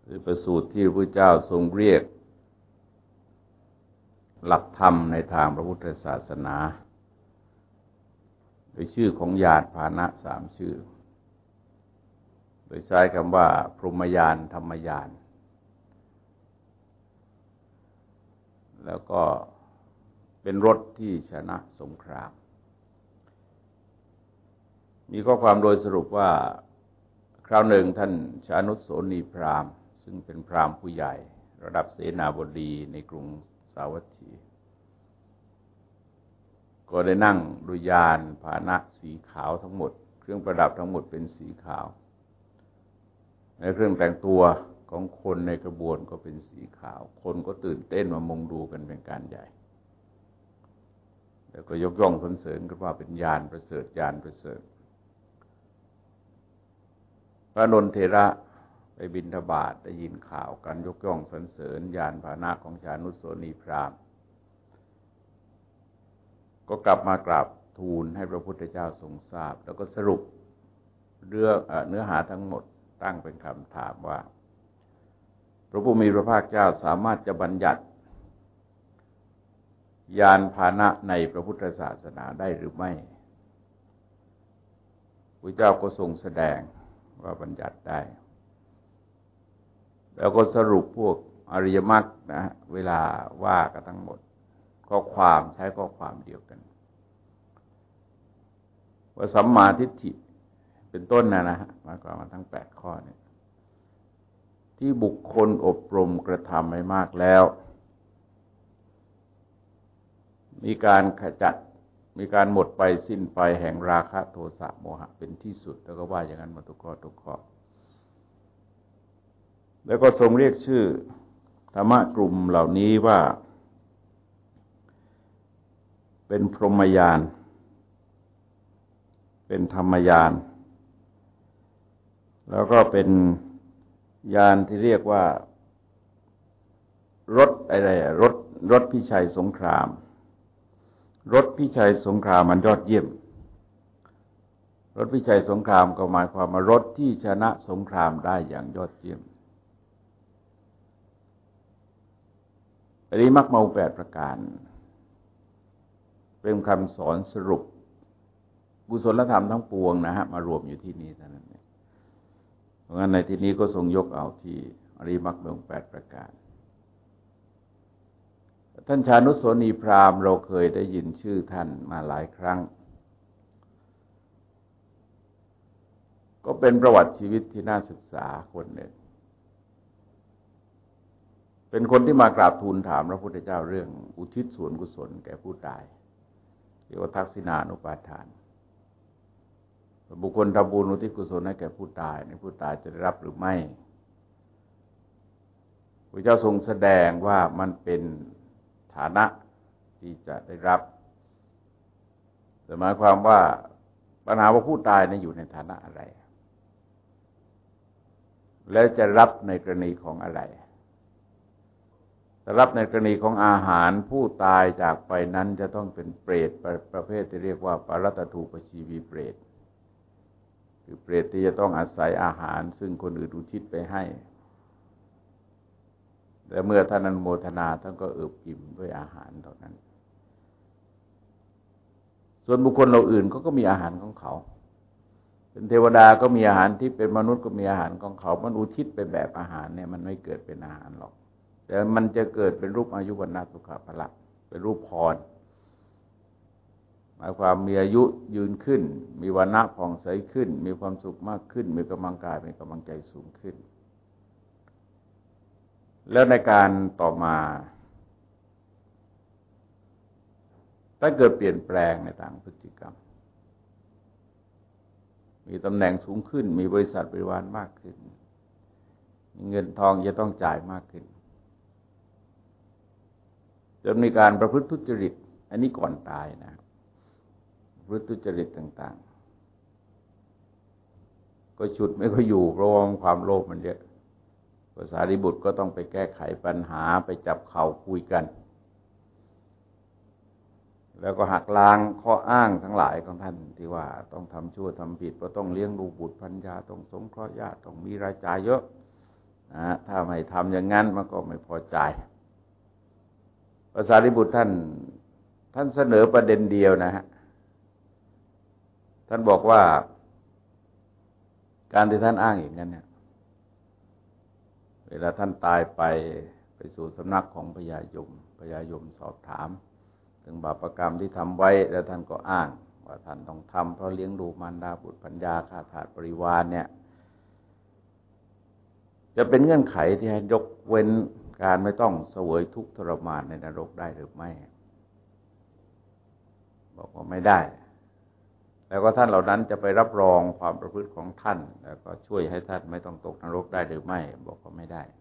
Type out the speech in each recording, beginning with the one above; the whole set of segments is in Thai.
หรือประสูตรที่พระพุทธเจ้าทรงเรียกหลักธรรมในทางพระพุทธศาสนาโดยชื่อของญาณพาหนะสามชื่อโดยใช้คำว่าพรหมญาณธรรมญาณแล้วก็เป็นรถที่ชนะสงครามมีข้อความโดยสรุปว่าคราวหนึ่งท่านชานุสโสนีพราหมณ์ซึ่งเป็นพราหมณ์ผู้ใหญ่ระดับเสนาบดีในกรุงสาวัตถีก็ได้นั่งดุยานพาหนะสีขาวทั้งหมดเครื่องประดับทั้งหมดเป็นสีขาวในเครื่องแต่งตัวของคนในกระบวนก็เป็นสีขาวคนก็ตื่นเต้นมามุงดูกันเป็นการใหญ่แล้วก็ยกย่องสรรเสริญกันว่าเป็นญาณประเสริฐญาณประเสริฐพระนนทเถระไปบิณฑบาตได้ยินข่าวการยกย่องสรรเสริญญาณพาหนะของชานุสโสนีพราหมณ์ก็กลับมากราบทูลให้พระพุทธเจ้าทรงทราบแล้วก็สรุปเนื้อหาทั้งหมดตั้งเป็นคำถามว่าพระผู้มีพระภาคเจ้าสามารถจะบัญญัติญาณพาหนะในพระพุทธศาสนาได้หรือไม่พระเจ้าก็ทรงแสดงว่าบัญญัติได้แล้วก็สรุปพวกอริยมรรคนะเวลาว่ากันทั้งหมดข้อความใช้ข้อความเดียวกันว่าสัมมาทิฏฐิเป็นต้นนะฮะหมายความว่าทั้ง8ข้อนี้ที่บุคคลอบรมกระทำให้มากแล้วมีการขจัดมีการหมดไปสิ้นไปแห่งราคะโทสะโมหะเป็นที่สุดแล้วก็ว่าอย่างนั้นมาทุกข้อทุกข้อแล้วก็ทรงเรียกชื่อธรรมะกลุ่มเหล่านี้ว่าเป็นพรหมญาณเป็นธรรมญาณแล้วก็เป็นญาณที่เรียกว่ารถอะไรรถพิชัยสงครามรถพิชัยสงครามมันยอดเยี่ยมรถพิชัยสงครามก็หมายความว่ารถที่ชนะสงครามได้อย่างยอดเยี่ยมอันนี้มรรคมีองค์8ประการเป็นคำสอนสรุปกุศลธรรมทั้งปวงนะฮะมารวมอยู่ที่นี้เท่านั้นเองเพราะงั้นในที่นี้ก็ทรงยกเอาที่อริยมรรคมีองค์8ประการท่านชานุสโสนีพราหมณ์เราเคยได้ยินชื่อท่านมาหลายครั้งก็เป็นประวัติชีวิตที่น่าศึกษาคนหนึ่งเป็นคนที่มากราบทูลถามพระพุทธเจ้าเรื่องอุทิศส่วนกุศลแก่ผู้ตายเรียกว่าทักษิณานุปาทานบุคคลทำบุญอุทิศกุศลให้แก่ผู้ตายในผู้ตายจะได้รับหรือไม่พระเจ้าทรงแสดงว่ามันเป็นฐานะที่จะได้รับหมายความว่าปัญหาว่าผู้ตายอยู่ในฐานะอะไรแล้วจะรับในกรณีของอะไรถ้ารับในกรณีของอาหารผู้ตายจากไปนั้นจะต้องเป็นเปรตประเภทที่เรียกว่าปรัตถูปชีวีเปรตคือเปรตที่จะต้องอาศัยอาหารซึ่งคนอื่นอุทิศไปให้แต่เมื่อท่านอนุโมทนาท่านก็เอิบอิ่มด้วยอาหารเท่านั้นส่วนบุคคลเราอื่นก็มีอาหารของเขาเป็นเทวดาก็มีอาหารที่เป็นมนุษย์ก็มีอาหารของเขามันอุทิศไปแบบอาหารเนี่ยมันไม่เกิดเป็นอาหารหรอกแต่มันจะเกิดเป็นรูปอายุวรรณสุขภละเป็นรูปพรหมายความมีอายุยืนขึ้นมีวรรณะผ่องใสขึ้นมีความสุขมากขึ้นมีกำลังกายมีกำลังใจสูงขึ้นแล้วในการต่อมาถ้าเกิดเปลี่ยนแปลงในทางพฤติกรรมมีตำแหน่งสูงขึ้นมีบริษัทบริวารมากขึ้นมีเงินทองจะต้องจ่ายมากขึ้นจนมีการประพฤติทุจริตอันนี้ก่อนตายนะประพฤติทุจริตต่างๆก็ฉุดไม่ค่อยอยู่เพราะว่าความโลภมันเยอะพระสารีบุตรก็ต้องไปแก้ไขปัญหาไปจับเข่าคุยกันแล้วก็หักล้างข้ออ้างทั้งหลายของท่านที่ว่าต้องทำชั่วทำผิดเพราะต้องเลี้ยงดูบุตรภรรยาต้องสงเคราะห์ญาติต้องมีรายจ่ายเยอะนะถ้าไม่ทำอย่างนั้นมันก็ไม่พอใจพระสารีบุตรท่านเสนอประเด็นเดียวนะฮะท่านบอกว่าการที่ท่านอ้างอย่างนั้นเนี่ยเวลาท่านตายไปสู่สำนักของพญายมสอบถามถึงบาปกรรมที่ทำไว้แล้วท่านก็อ้างว่าท่านต้องทำเพราะเลี้ยงดูมารดาบุตรภรรยาฆ่าทาสบริวารเนี่ยจะเป็นเงื่อนไขที่ให้ยกเว้นการไม่ต้องเสวยทุกข์ทรมานในนรกได้หรือไม่บอกว่าไม่ได้แล้วก็ท่านเหล่านั้นจะไปรับรองความประพฤติของท่านแล้วก็ช่วยให้ท่านไม่ต้องตกนรกได้หรือไม่บอกว่าไม่ได้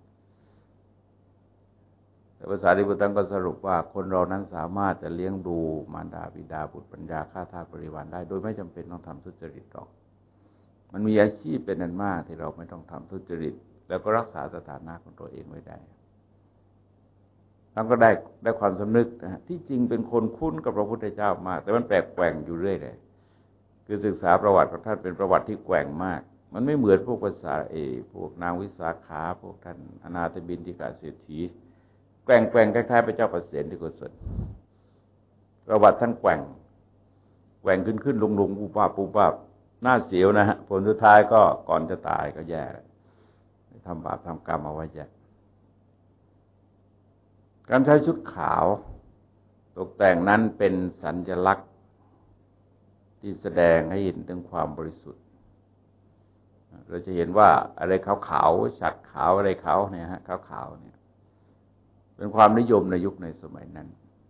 แต่ภาษาริบุตรก็สรุปว่าคนเรานั้นสามารถจะเลี้ยงดูมารดาบิดาบุตรปัญญาฆ่าทาสบริวารได้โดยไม่จำเป็นต้องทำทุจริตหรอกมันมีอาชีพเป็นอันมากที่เราไม่ต้องทำทุจริตแล้วก็รักษาสถานะของตัวเองไว้ได้แล้วก็ได้ความสำนึกนะที่จริงเป็นคนคุ้นกับพระพุทธเจ้ามากแต่มันแปลกแกว่งอยู่เรื่อยเลยคือศึกษาประวัติของท่านเป็นประวัติที่แกว่งมากมันไม่เหมือนพวกภาษาพวกนางวิสาขาพวกท่านอนาถบิณฑิกาเศรษฐีแกว่งคล้ายๆพระเจ้าประเสนที่โกศลประวัติท่านแกว่งขึ้นลงปูปาหน้าเสียวนะฮะผลสุดท้ายก็ก่อนจะตายก็แย่ทำบาปทำกรรมเอาไว้แย่การใช้ชุดขาวตกแต่งนั้นเป็นสัญลักษณ์ที่แสดงให้เห็นถึงความบริสุทธิ์เราจะเห็นว่าอะไรขาวๆฉัดขาวอะไรขาวเนี่ยฮะขาวเนี่ยเป็นความนิยมในยุคในสมัยนั้น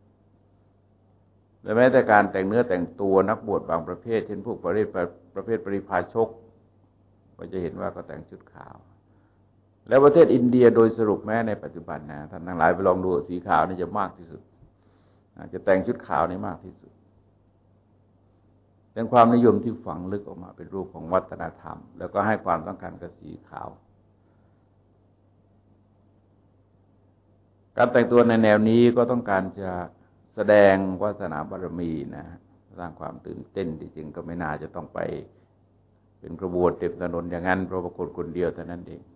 และแม้แต่การแต่งเนื้อแต่งตัวนักบวชบางประเภทเช่นพวกประเภทปริพาชกก็จะเห็นว่าก็แต่งชุดขาวแล้วประเทศอินเดียโดยสรุปแม้ในปัจจุบันนะท่านทั้งหลายไปลองดูสีขาวนี่จะมากที่สุดจะแต่งชุดขาวนี่มากที่สุดเป็นความนิยมที่ฝังลึกออกมาเป็นรูปของวัฒนธรรมแล้วก็ให้ความต้องการกับสีขาวการแต่งตัวในแนวนี้ก็ต้องการจะแสดงวาสนาบารมีนะสร้างความตื่นเต้นที่จริงก็ไม่น่าจะต้องไปเป็นกระบวนเต็มถนนอย่างนั้นเพราะปรากฏคนเดียวเท่านั้นเอง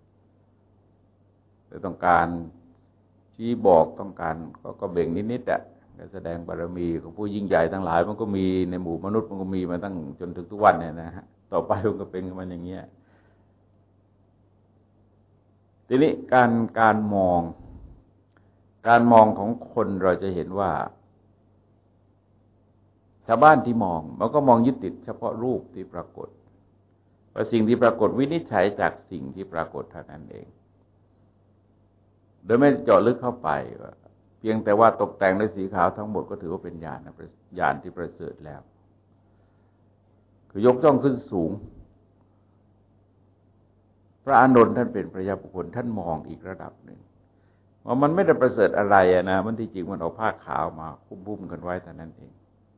แต่ต้องการชี้บอกต้องการก็เบ่งนิดๆอะแสดงบารมีของผู้ยิ่งใหญ่ทั้งหลายมันก็มีในหมู่มนุษย์มันก็มีมาตั้งจนถึงทุกวันเนี่ยนะฮะต่อไปมันก็เป็นมันอย่างเงี้ยทีนี้การมองของคนเราจะเห็นว่าชาวบ้านที่มองมันก็มองยึดติดเฉพาะรูปที่ปรากฏว่าสิ่งที่ปรากฏวินิจฉัยจากสิ่งที่ปรากฏเท่านั้นเองโดยไม่เจาะลึกเข้าไปว่าเพียงแต่ว่าตกแต่งในสีขาวทั้งหมดก็ถือว่าเป็นญาณที่ประเสริฐแล้วคือยกย่องขึ้นสูงพระอานนท์ท่านเป็นพระยาบุคคลท่านมองอีกระดับหนึ่งว่ามันไม่ได้ประเสริฐอะไรนะมันที่จริงมันเอาผ้าขาวมาคุ้มกันไว้แต่นั้นเอง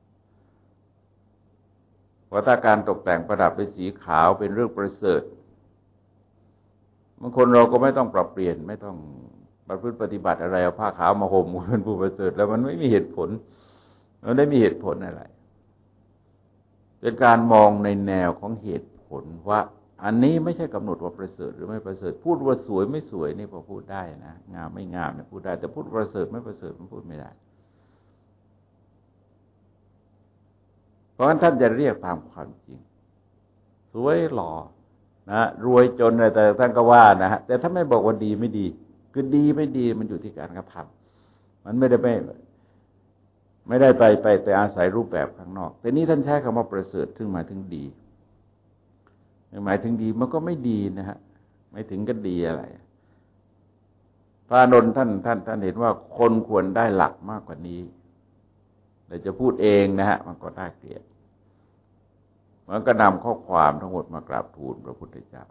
เพราะถ้าการตกแต่งประดับด้วยสีขาวเป็นเรื่องประเสริฐบางคนเราก็ไม่ต้องปรับเปลี่ยนไม่ต้องประพฤติปฏิบัติอะไรเอาผ้าขาวมาห่มเป็นผู้ประเสริฐแล้วมันไม่มีเหตุผลมันได้มีเหตุผลอะไรเป็นการมองในแนวของเหตุผลว่าอันนี้ไม่ใช่กำหนดว่าประเสริฐหรือไม่ประเสริฐพูดว่าสวยไม่สวยนี่พอพูดได้นะงามไม่งามเนี่ยพูดได้แต่พูดประเสริฐไม่ประเสริฐมันพูดไม่ได้เพราะฉะนั้นท่านจะเรียกตามความจริงสวยหล่อนะรวยจนอะไรแต่ท่านก็ว่านะฮะแต่ถ้าไม่บอกว่าดีไม่ดีคือดีไม่ดีมันอยู่ที่การกระทำมันไม่ได้ไปอาศัยรูปแบบข้างนอกแต่นี้ท่านใช้คำว่าประเสริฐซึ่งหมายถึงดีหมายถึงดีมันก็ไม่ดีนะฮะไม่ถึงก็ดีอะไรพระอานนท์ท่านเห็นว่าคนควรได้หลักมากกว่านี้แต่จะพูดเองนะฮะมันก็น่าเกลียดมันก็นำข้อความทั้งหมดมากราบทูลพระพุทธเจ้า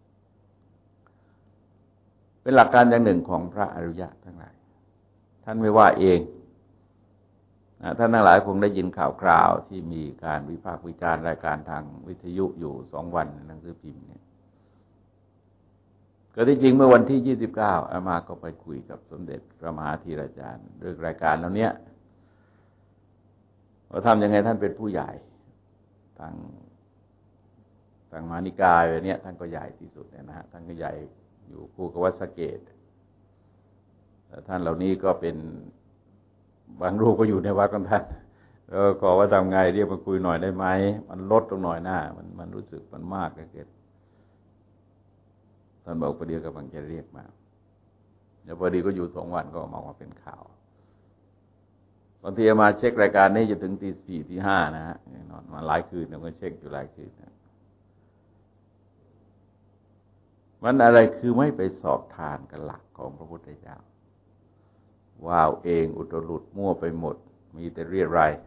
เป็นหลักการอย่างหนึ่งของพระอริยะทั้งหลายท่านไม่ว่าเองท่านทั้งหลายคงได้ยินข่าวคราวที่มีการวิพากษ์วิจารณ์รายการทางวิทยุอยู่2 วันหนังสือพิมพ์เนี่ยก็ที่จริงเมื่อวันที่29อามาก็ไปคุยกับสมเด็จพระมหาธีราจารย์เรื่องรายการเหล่านี้ว่าทำยังไงท่านเป็นผู้ใหญ่ทางมหานิกายแบบนี้ท่านก็ใหญ่ที่สุดเนี่ยนะฮะท่านก็ใหญ่อยู่คู่กับวัดสะเกษท่านเหล่านี้ก็เป็นบางรูปก็อยู่ในวัดของท่านแล้วขอว่าทำไงเรียกมาคุยหน่อยได้ไหมมันลดตรงหน่อยหน้ามันรู้สึกมันมากเกินท่านบอกประเดี๋ยวกำลังจะเรียกมาเดี๋ยวพอดีก็อยู่2 วันก็มาเป็นข่าวบางทีมาเช็ครายการนี้จะถึงตี 4 ตี 5นะฮะนอนมาหลายคืนแล้วก็เช็คอยู่หลายคืนนะมันอะไรคือไม่ไปสอบทานกับหลักของพระพุทธเจ้าว้าวเองอุตรุดมั่วไปหมดมีแต่เรียราย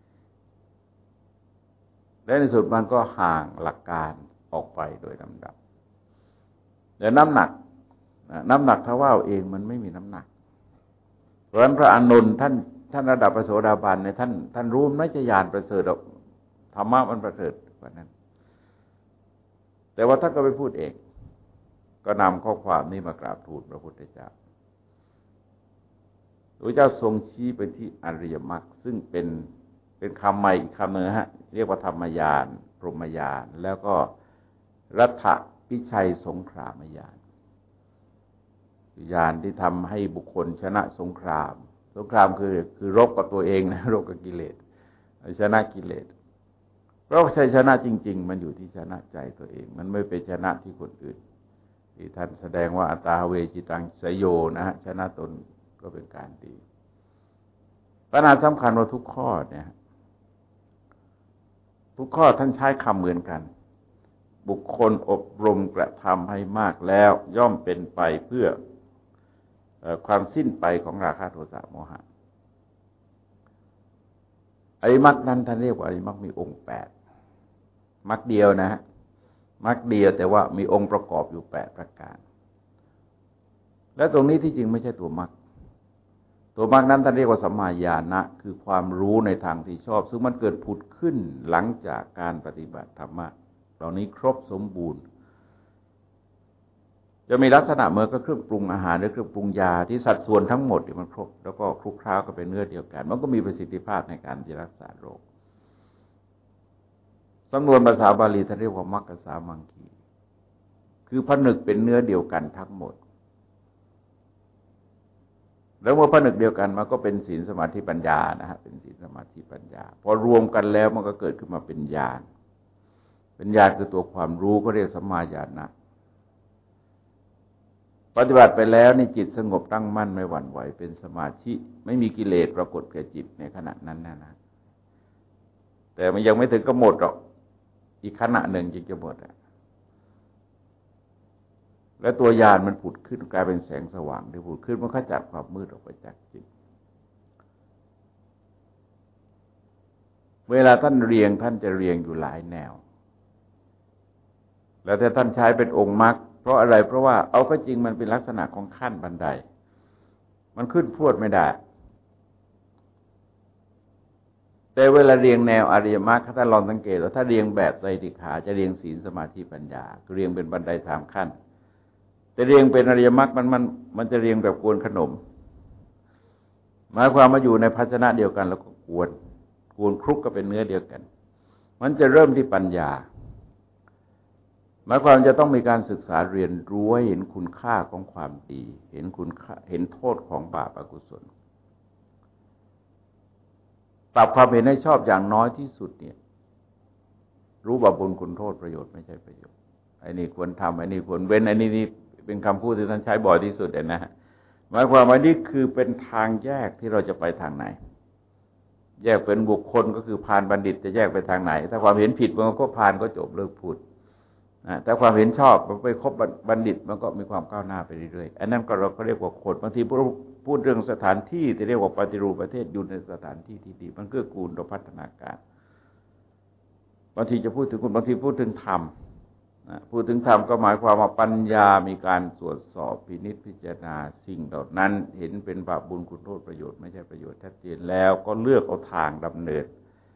และในสุดมันก็ห่างหลักการออกไปโดยลำดับแต่น้ำหนักถ้าว่าวเองมันไม่มีน้ำหนักเพราะฉะนั้นพระอานนท์ท่านระดับพระโสดาบันเนี่ยท่านรู้ไม่ใช่ญาณประเสริฐหรอกธรรมะมันประเสริฐกว่านั้นแต่ว่าท่านก็ไปพูดเองก็นำข้อความนี้มากราบทูลพระพุทธเจ้าพระเจ้าทรงชี้ไปที่อริยมรรคซึ่งเป็นคำใหม่อีกคำหนึ่งฮะเรียกว่าธรรมญาณพรหมญาณแล้วก็รัฐพิชัยสงครามญาณญาณที่ทำให้บุคคลชนะสงครามคือรบกับตัวเองนะรบกับกิเลสชนะกิเลสเพราะชัยชนะจริงๆมันอยู่ที่ชนะใจตัวเองมันไม่ไปชนะที่คนอื่นที่ท่านแสดงว่าอัตตาเวจิตังสยโยนะฮะชนะตนก็เป็นการดีปัญหาสำคัญว่าทุกข้อเนี่ยทุกข้อท่านใช้คำเหมือนกันบุคคลอบรมกระทำให้มากแล้วย่อมเป็นไปเพื่อความสิ้นไปของราคะโทสะโมหะอริยมรรคนั้นท่านเรียกว่าอริยมรรคมีองค์8มรรคเดียวนะฮะมรรคเดียวแต่ว่ามีองค์ประกอบอยู่8ประการและตรงนี้ที่จริงไม่ใช่ตัวมรรคนั้นท่านเรียกว่าสัมมาญาณะคือความรู้ในทางที่ชอบซึ่งมันเกิดผุดขึ้นหลังจากการปฏิบัติธรรมะเหล่านี้ครบสมบูรณ์จะมีลักษณะเหมือนกับเครื่องปรุงอาหารหรือเครื่องปรุงยาที่สัดส่วนทั้งหมดที่มันครบแล้วก็คลุกเคล้ากันเป็นเนื้อเดียวกันมันก็มีประสิทธิภาพในการที่รักษาโรคสำนวนภาษาบาลีท่านเรียกว่ามัคคสามังคีคือผนึกเป็นเนื้อเดียวกันทั้งหมดแล้วเมื่อผนึกเดียวกันมันก็เป็นศีลสมาธิปัญญานะฮะเป็นศีลสมาธิปัญญาพอรวมกันแล้วมันก็เกิดขึ้นมาเป็นญาณคือตัวความรู้ก็เรียกสัมมาญาณะปฏิบัติไปแล้วในจิตสงบตั้งมั่นไม่หวั่นไหวเป็นสมาธิไม่มีกิเลสปรากฏแก่จิตในขณะนั้นนะแต่มันยังไม่ถึงก็หมดหรอกอีกขณะหนึ่งจึงจะหมดและตัวญาณมันผุดขึ้นกลายเป็นแสงสว่างที่ผุดขึ้นมันขจัดความมืดออกไปจากจิตเวลาท่านเรียงท่านจะเรียงอยู่หลายแนวแล้วถ้าท่านใช้เป็นองค์มรรคเพราะอะไรเพราะว่าเอาก็จริงมันเป็นลักษณะของขั้นบันไดมันขึ้นพรวดไม่ได้แต่เวลาเรียงแนวอริยมรรคถ้าลองสังเกตว่าถ้าเรียงแบบไตรสิกขาจะเรียงศีลสมาธิปัญญาเรียงเป็นบันได3 ขั้นแต่เรียงเป็นอริยมรรคมันจะเรียงแบบกวนขนมหมายความมาอยู่ในภาชนะเดียวกันแล้วก็กวนคลุกก็เป็นเนื้อเดียวกันมันจะเริ่มที่ปัญญาหมายความจะต้องมีการศึกษาเรียนรู้ให้เห็นคุณค่าของความดีเห็นโทษของบาปอกุศลปรับความเห็นให้ชอบอย่างน้อยที่สุดเนี่ยรู้บาปบุญคุณโทษประโยชน์ไม่ใช่ประโยชน์ไอ้นี่ควรทำไอ้นี่ควรเว้นไอ้นี่เป็นคำพูดที่ท่านใช้บ่อยที่สุดนะฮะหมายความว่านี่คือเป็นทางแยกที่เราจะไปทางไหนแยกเป็นบุคคลก็คือพาลบัณฑิตจะแยกไปทางไหนถ้าความเห็นผิดมันก็พาลก็จบเลิกพูดแต่ความเห็นชอบมันไปคบบัณฑิตมันก็มีความก้าวหน้าไปเรื่อยๆอันนั้นก็เราก็เรียกว่าคนบางทีพูดเรื่องสถานที่ที่เรียกว่าปฏิรูปประเทศอยู่ในสถานที่ที่ดีมันเกื้อกูลต่อพัฒนาการบางทีจะพูดถึงคนบางทีพูดถึงธรรมพูดถึงธรรมก็หมายความว่าปัญญามีการตรวจสอบพินิจพิจารณาสิ่งเหล่านั้นเห็นเป็นบาปบุญคุณโทษประโยชน์ไม่ใช่ประโยชน์ชัดเจนแล้วก็เลือกเอาทางดำเนิน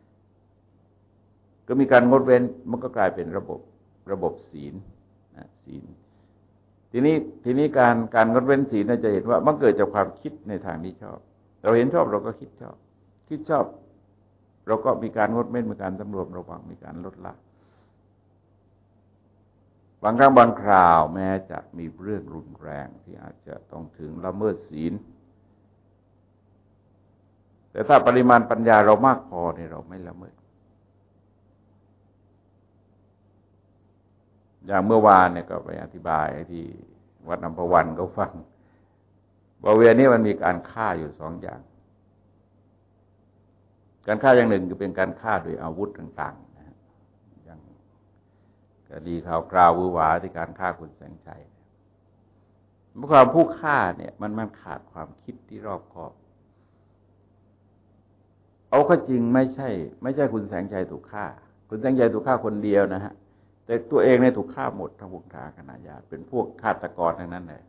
ก็มีการงดเว้นมันก็กลายเป็นระบบศีลทีนี้การงดเว้นศีลจะเห็นว่ามันเกิดจากความคิดในทางที่ชอบเราเห็นชอบเราก็คิดชอบเราก็มีการงดเว้นมีการสำรวมระวังมีการลดละบางครั้งบางคราวแม้จะมีเรื่องรุนแรงที่อาจจะต้องถึงละเมิดศีลแต่ถ้าปริมาณปัญญาเรามากพอเนี่ยเราไม่ละเมิดอย่างเมื่อวานเนี่ยก็ไปอธิบายที่วัดอัมพวันก็ฟังว่าเวรนี้มันมีการฆ่าอยู่สองอย่างการฆ่าอย่างหนึ่งคือเป็นการฆ่าโดยอาวุธต่างๆนะอย่างคดีข่าวคราววือหวาที่การฆ่าคุณแสงชัยเมื่อความผู้ฆ่าเนี่ยมันขาดความคิดที่รอบคอบเอาก็จริงไม่ใช่คุณแสงชัยถูกฆ่าคุณแสงชัยถูกฆ่าคนเดียวนะฮะแต่ตัวเองเนี่ยถูกฆ่าหมดทั้งวงศาคณะญาติเป็นพวกฆาตกรทั้งนั้นเลย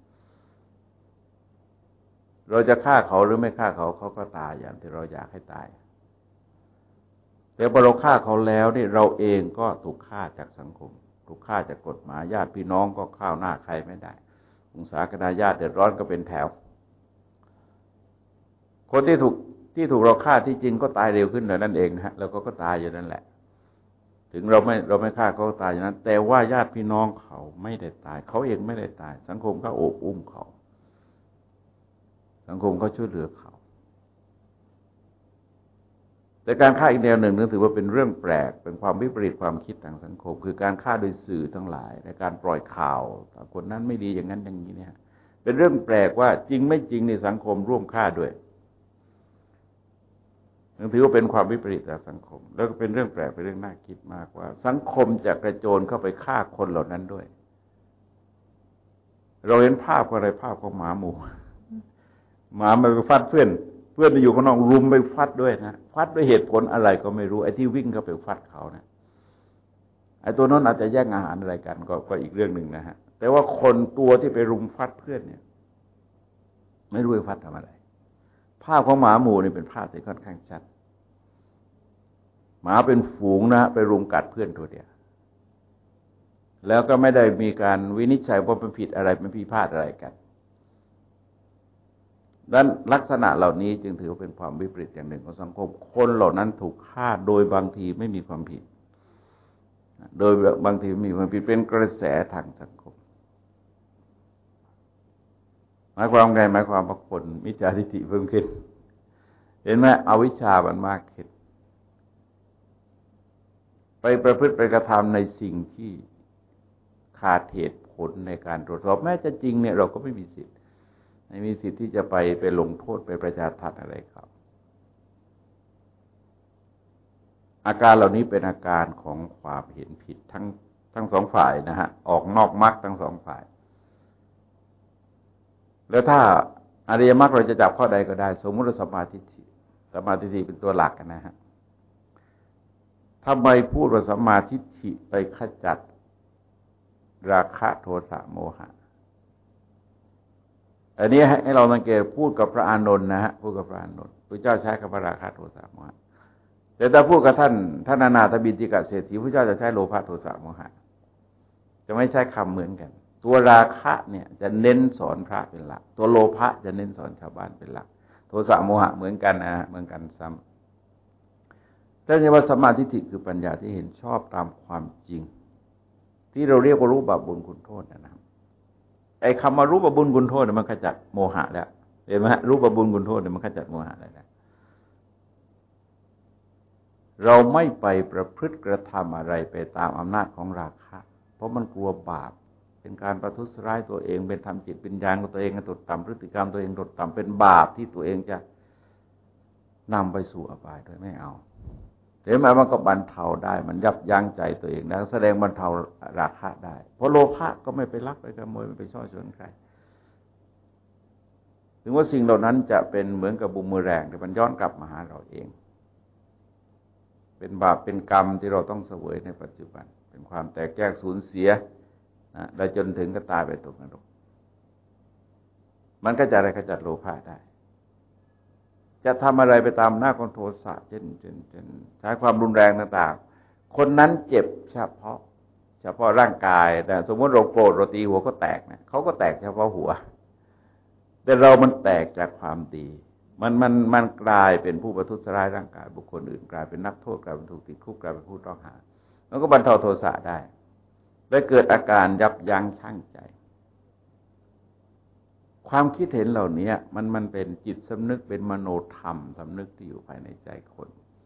เราจะฆ่าเขาหรือไม่ฆ่าเขาเขาก็ตายอย่างที่เราอยากให้ตายแต่พอเราฆ่าเขาแล้วนี่เราเองก็ถูกฆ่าจากสังคมถูกฆ่าจากกฎหมายญาติพี่น้องก็ข้าวหน้าใครไม่ได้วงศาคณะญาติเดือดร้อนก็เป็นแถวคนที่ถูกเราฆ่าที่จริงก็ตายเร็วขึ้นเลยนั่นเองนะฮะแล้วก็ตายอยู่นั่นแหละถึงเราไม่ฆ่าเขาตายอย่างนั้นแต่ว่าญาติพี่น้องเขาไม่ได้ตายเขาเองไม่ได้ตายสังคมก็โอบอุ้มเขาสังคมก็ช่วยเหลือเขาแต่การฆ่าอีกแนวหนึ่งถือว่าเป็นเรื่องแปลกเป็นความวิปริตความคิดทางสังคมคือการฆ่าโดยสื่อทั้งหลายในการปล่อยข่าวคนนั้นไม่ดีอย่างนั้นอย่างนี้เนี่ยเป็นเรื่องแปลกว่าจริงไม่จริงในสังคมร่วมฆ่าด้วยถือว่าเป็นความวิปริตทางสังคมแล้วก็เป็นเรื่องแปลกเป็นเรื่องน่าคิดมากว่าสังคมจะกระโจนเข้าไปฆ่าคนเหล่านั้นด้วยเราเห็นภาพอะไรภาพของหมาหมู่หมามันไปฟัดเพื่อนไปอยู่ข้างนอกรุมไปฟัดด้วยนะฟัดด้วยเหตุผลอะไรก็ไม่รู้ไอ้ที่วิ่งเข้าไปฟัดเขานะไอ้ตัวนั้นอาจจะแย่งอาหารอะไรกันก็อีกเรื่องหนึ่งนะฮะแต่ว่าคนตัวที่ไปรุมฟัดเพื่อนเนี่ยไม่รู้ไปฟัดทำอะไรภาพของหมาหมู่นี่เป็นภาพที่ค่อนข้างชัดหมาเป็นฝูงนะไปรุมกัดเพื่อนตัวเดียวแล้วก็ไม่ได้มีการวินิจฉัยว่าเป็นผิดอะไรเป็นพิพาทอะไรกันดังนั้นลักษณะเหล่านี้จึงถือว่าเป็นความวิปริตอย่างหนึ่งของสังคมคนเหล่านั้นถูกฆ่าโดยบางทีไม่มีความผิดโดยบางทีมีความผิดเป็นกระแสทางสังคมหมายความไงหมายความว่าคนมิจฉาทิฏฐิเพิ่มขึ้นเห็นไหมอวิชชามันมากขึ้นไปประพฤติไปกระทำในสิ่งที่ขาดเหตุผลในการตรวจสอบแม้จะจริงเนี่ยเราก็ไม่มีสิทธิ์ที่จะไปลงโทษไปประจานทัดอะไรเขาอาการเหล่านี้เป็นอาการของความเห็นผิดทั้งสองฝ่ายนะฮะออกนอกมรรคทั้งสองฝ่ายแล้วถ้าอริยมรรคเราจะจับข้อใดก็ได้สมมติว่าสัมมาทิฏฐิเป็นตัวหลักนะฮะทำไมพูดว่าสัมมาทิฏฐิไปขจัดราคะโทสะโมหะอันนี้ให้เราสังเกตพูดกับพระอานนท์นะฮะพูดกับพระอานนท์พระเจ้าใช้คำว่าราคะโทสะโมหะแต่ถ้าพูดกับท่านอนาถบิณฑิกเศรษฐีพระเจ้าจะใช้โลภะโทสะโมหะจะไม่ใช้คำเหมือนกันตัวราคะเนี่ยจะเน้นสอนพระเป็นหลักตัวโลภะจะเน้นสอนชาวบ้านเป็นหลักโทสะโมหะเหมือนกันนะเหมือนกันซ้ำแต่ว่าสัมมาทิฏฐิคือปัญญาที่เห็นชอบตามความจริงที่เราเรียกว่ารู้บาปบุญคุณโทษนะครับไอ้คำว่ารู้บาปบุญคุณโทษเนี่ยมันขจัดโมหะแล้วเห็นไหมฮะรู้บาปบุญคุณโทษเนี่ยมันขจัดโมหะแล้วเราไม่ไปประพฤติกระทำอะไรไปตามอำนาจของราคะเพราะมันกลัวบาปเป็นการประทุษร้ายตัวเองเป็นทำจิตวิญญาณของตัวเองตดต่ำพฤติกรรมตัวเองตดต่ำเป็นบาปที่ตัวเองจะนำไปสู่อบายโดยไม่เอาเห็นไหมมันก็บรรเทาได้มันยับยั้งใจตัวเองได้แสดงบรรเทาราคะได้เพราะโลภะก็ไม่ไปลักไปขโมยไม่ไปช่อชนใครถึงว่าสิ่งเหล่านั้นจะเป็นเหมือนกับบูมเมอแรงแต่มันย้อนกลับมาหาเราเองเป็นบาปเป็นกรรมที่เราต้องเสวยในปัจจุบันเป็นความแตกแยกสูญเสียนะและจนถึงก็ตายไปตกนรกมันก็จะอะไรขจัดโลภะได้จะทำอะไรไปตามหน้าของโทสะเช่นใช้ความรุนแรงต่างๆคนนั้นเจ็บเฉพาะร่างกายแต่สมมติเราโกรธเราตีหัวก็แตกนะเขาก็แตกเฉพาะหัวแต่เรามันแตกจากความดีมันกลายเป็นผู้ประทุษร้ายร่างกายบุคคลอื่นกลายเป็นนักโทษกลายเป็นถูกติดคุกกลายเป็นผู้ต้องหาแล้วก็บรรเทาโทสะได้และเกิดอาการยับยั้งชั่งใจความคิดเห็นเหล่านี้มันเป็นจิตสำนึกเป็นมโนธรรมสำนึกที่อยู่ภายในใจคน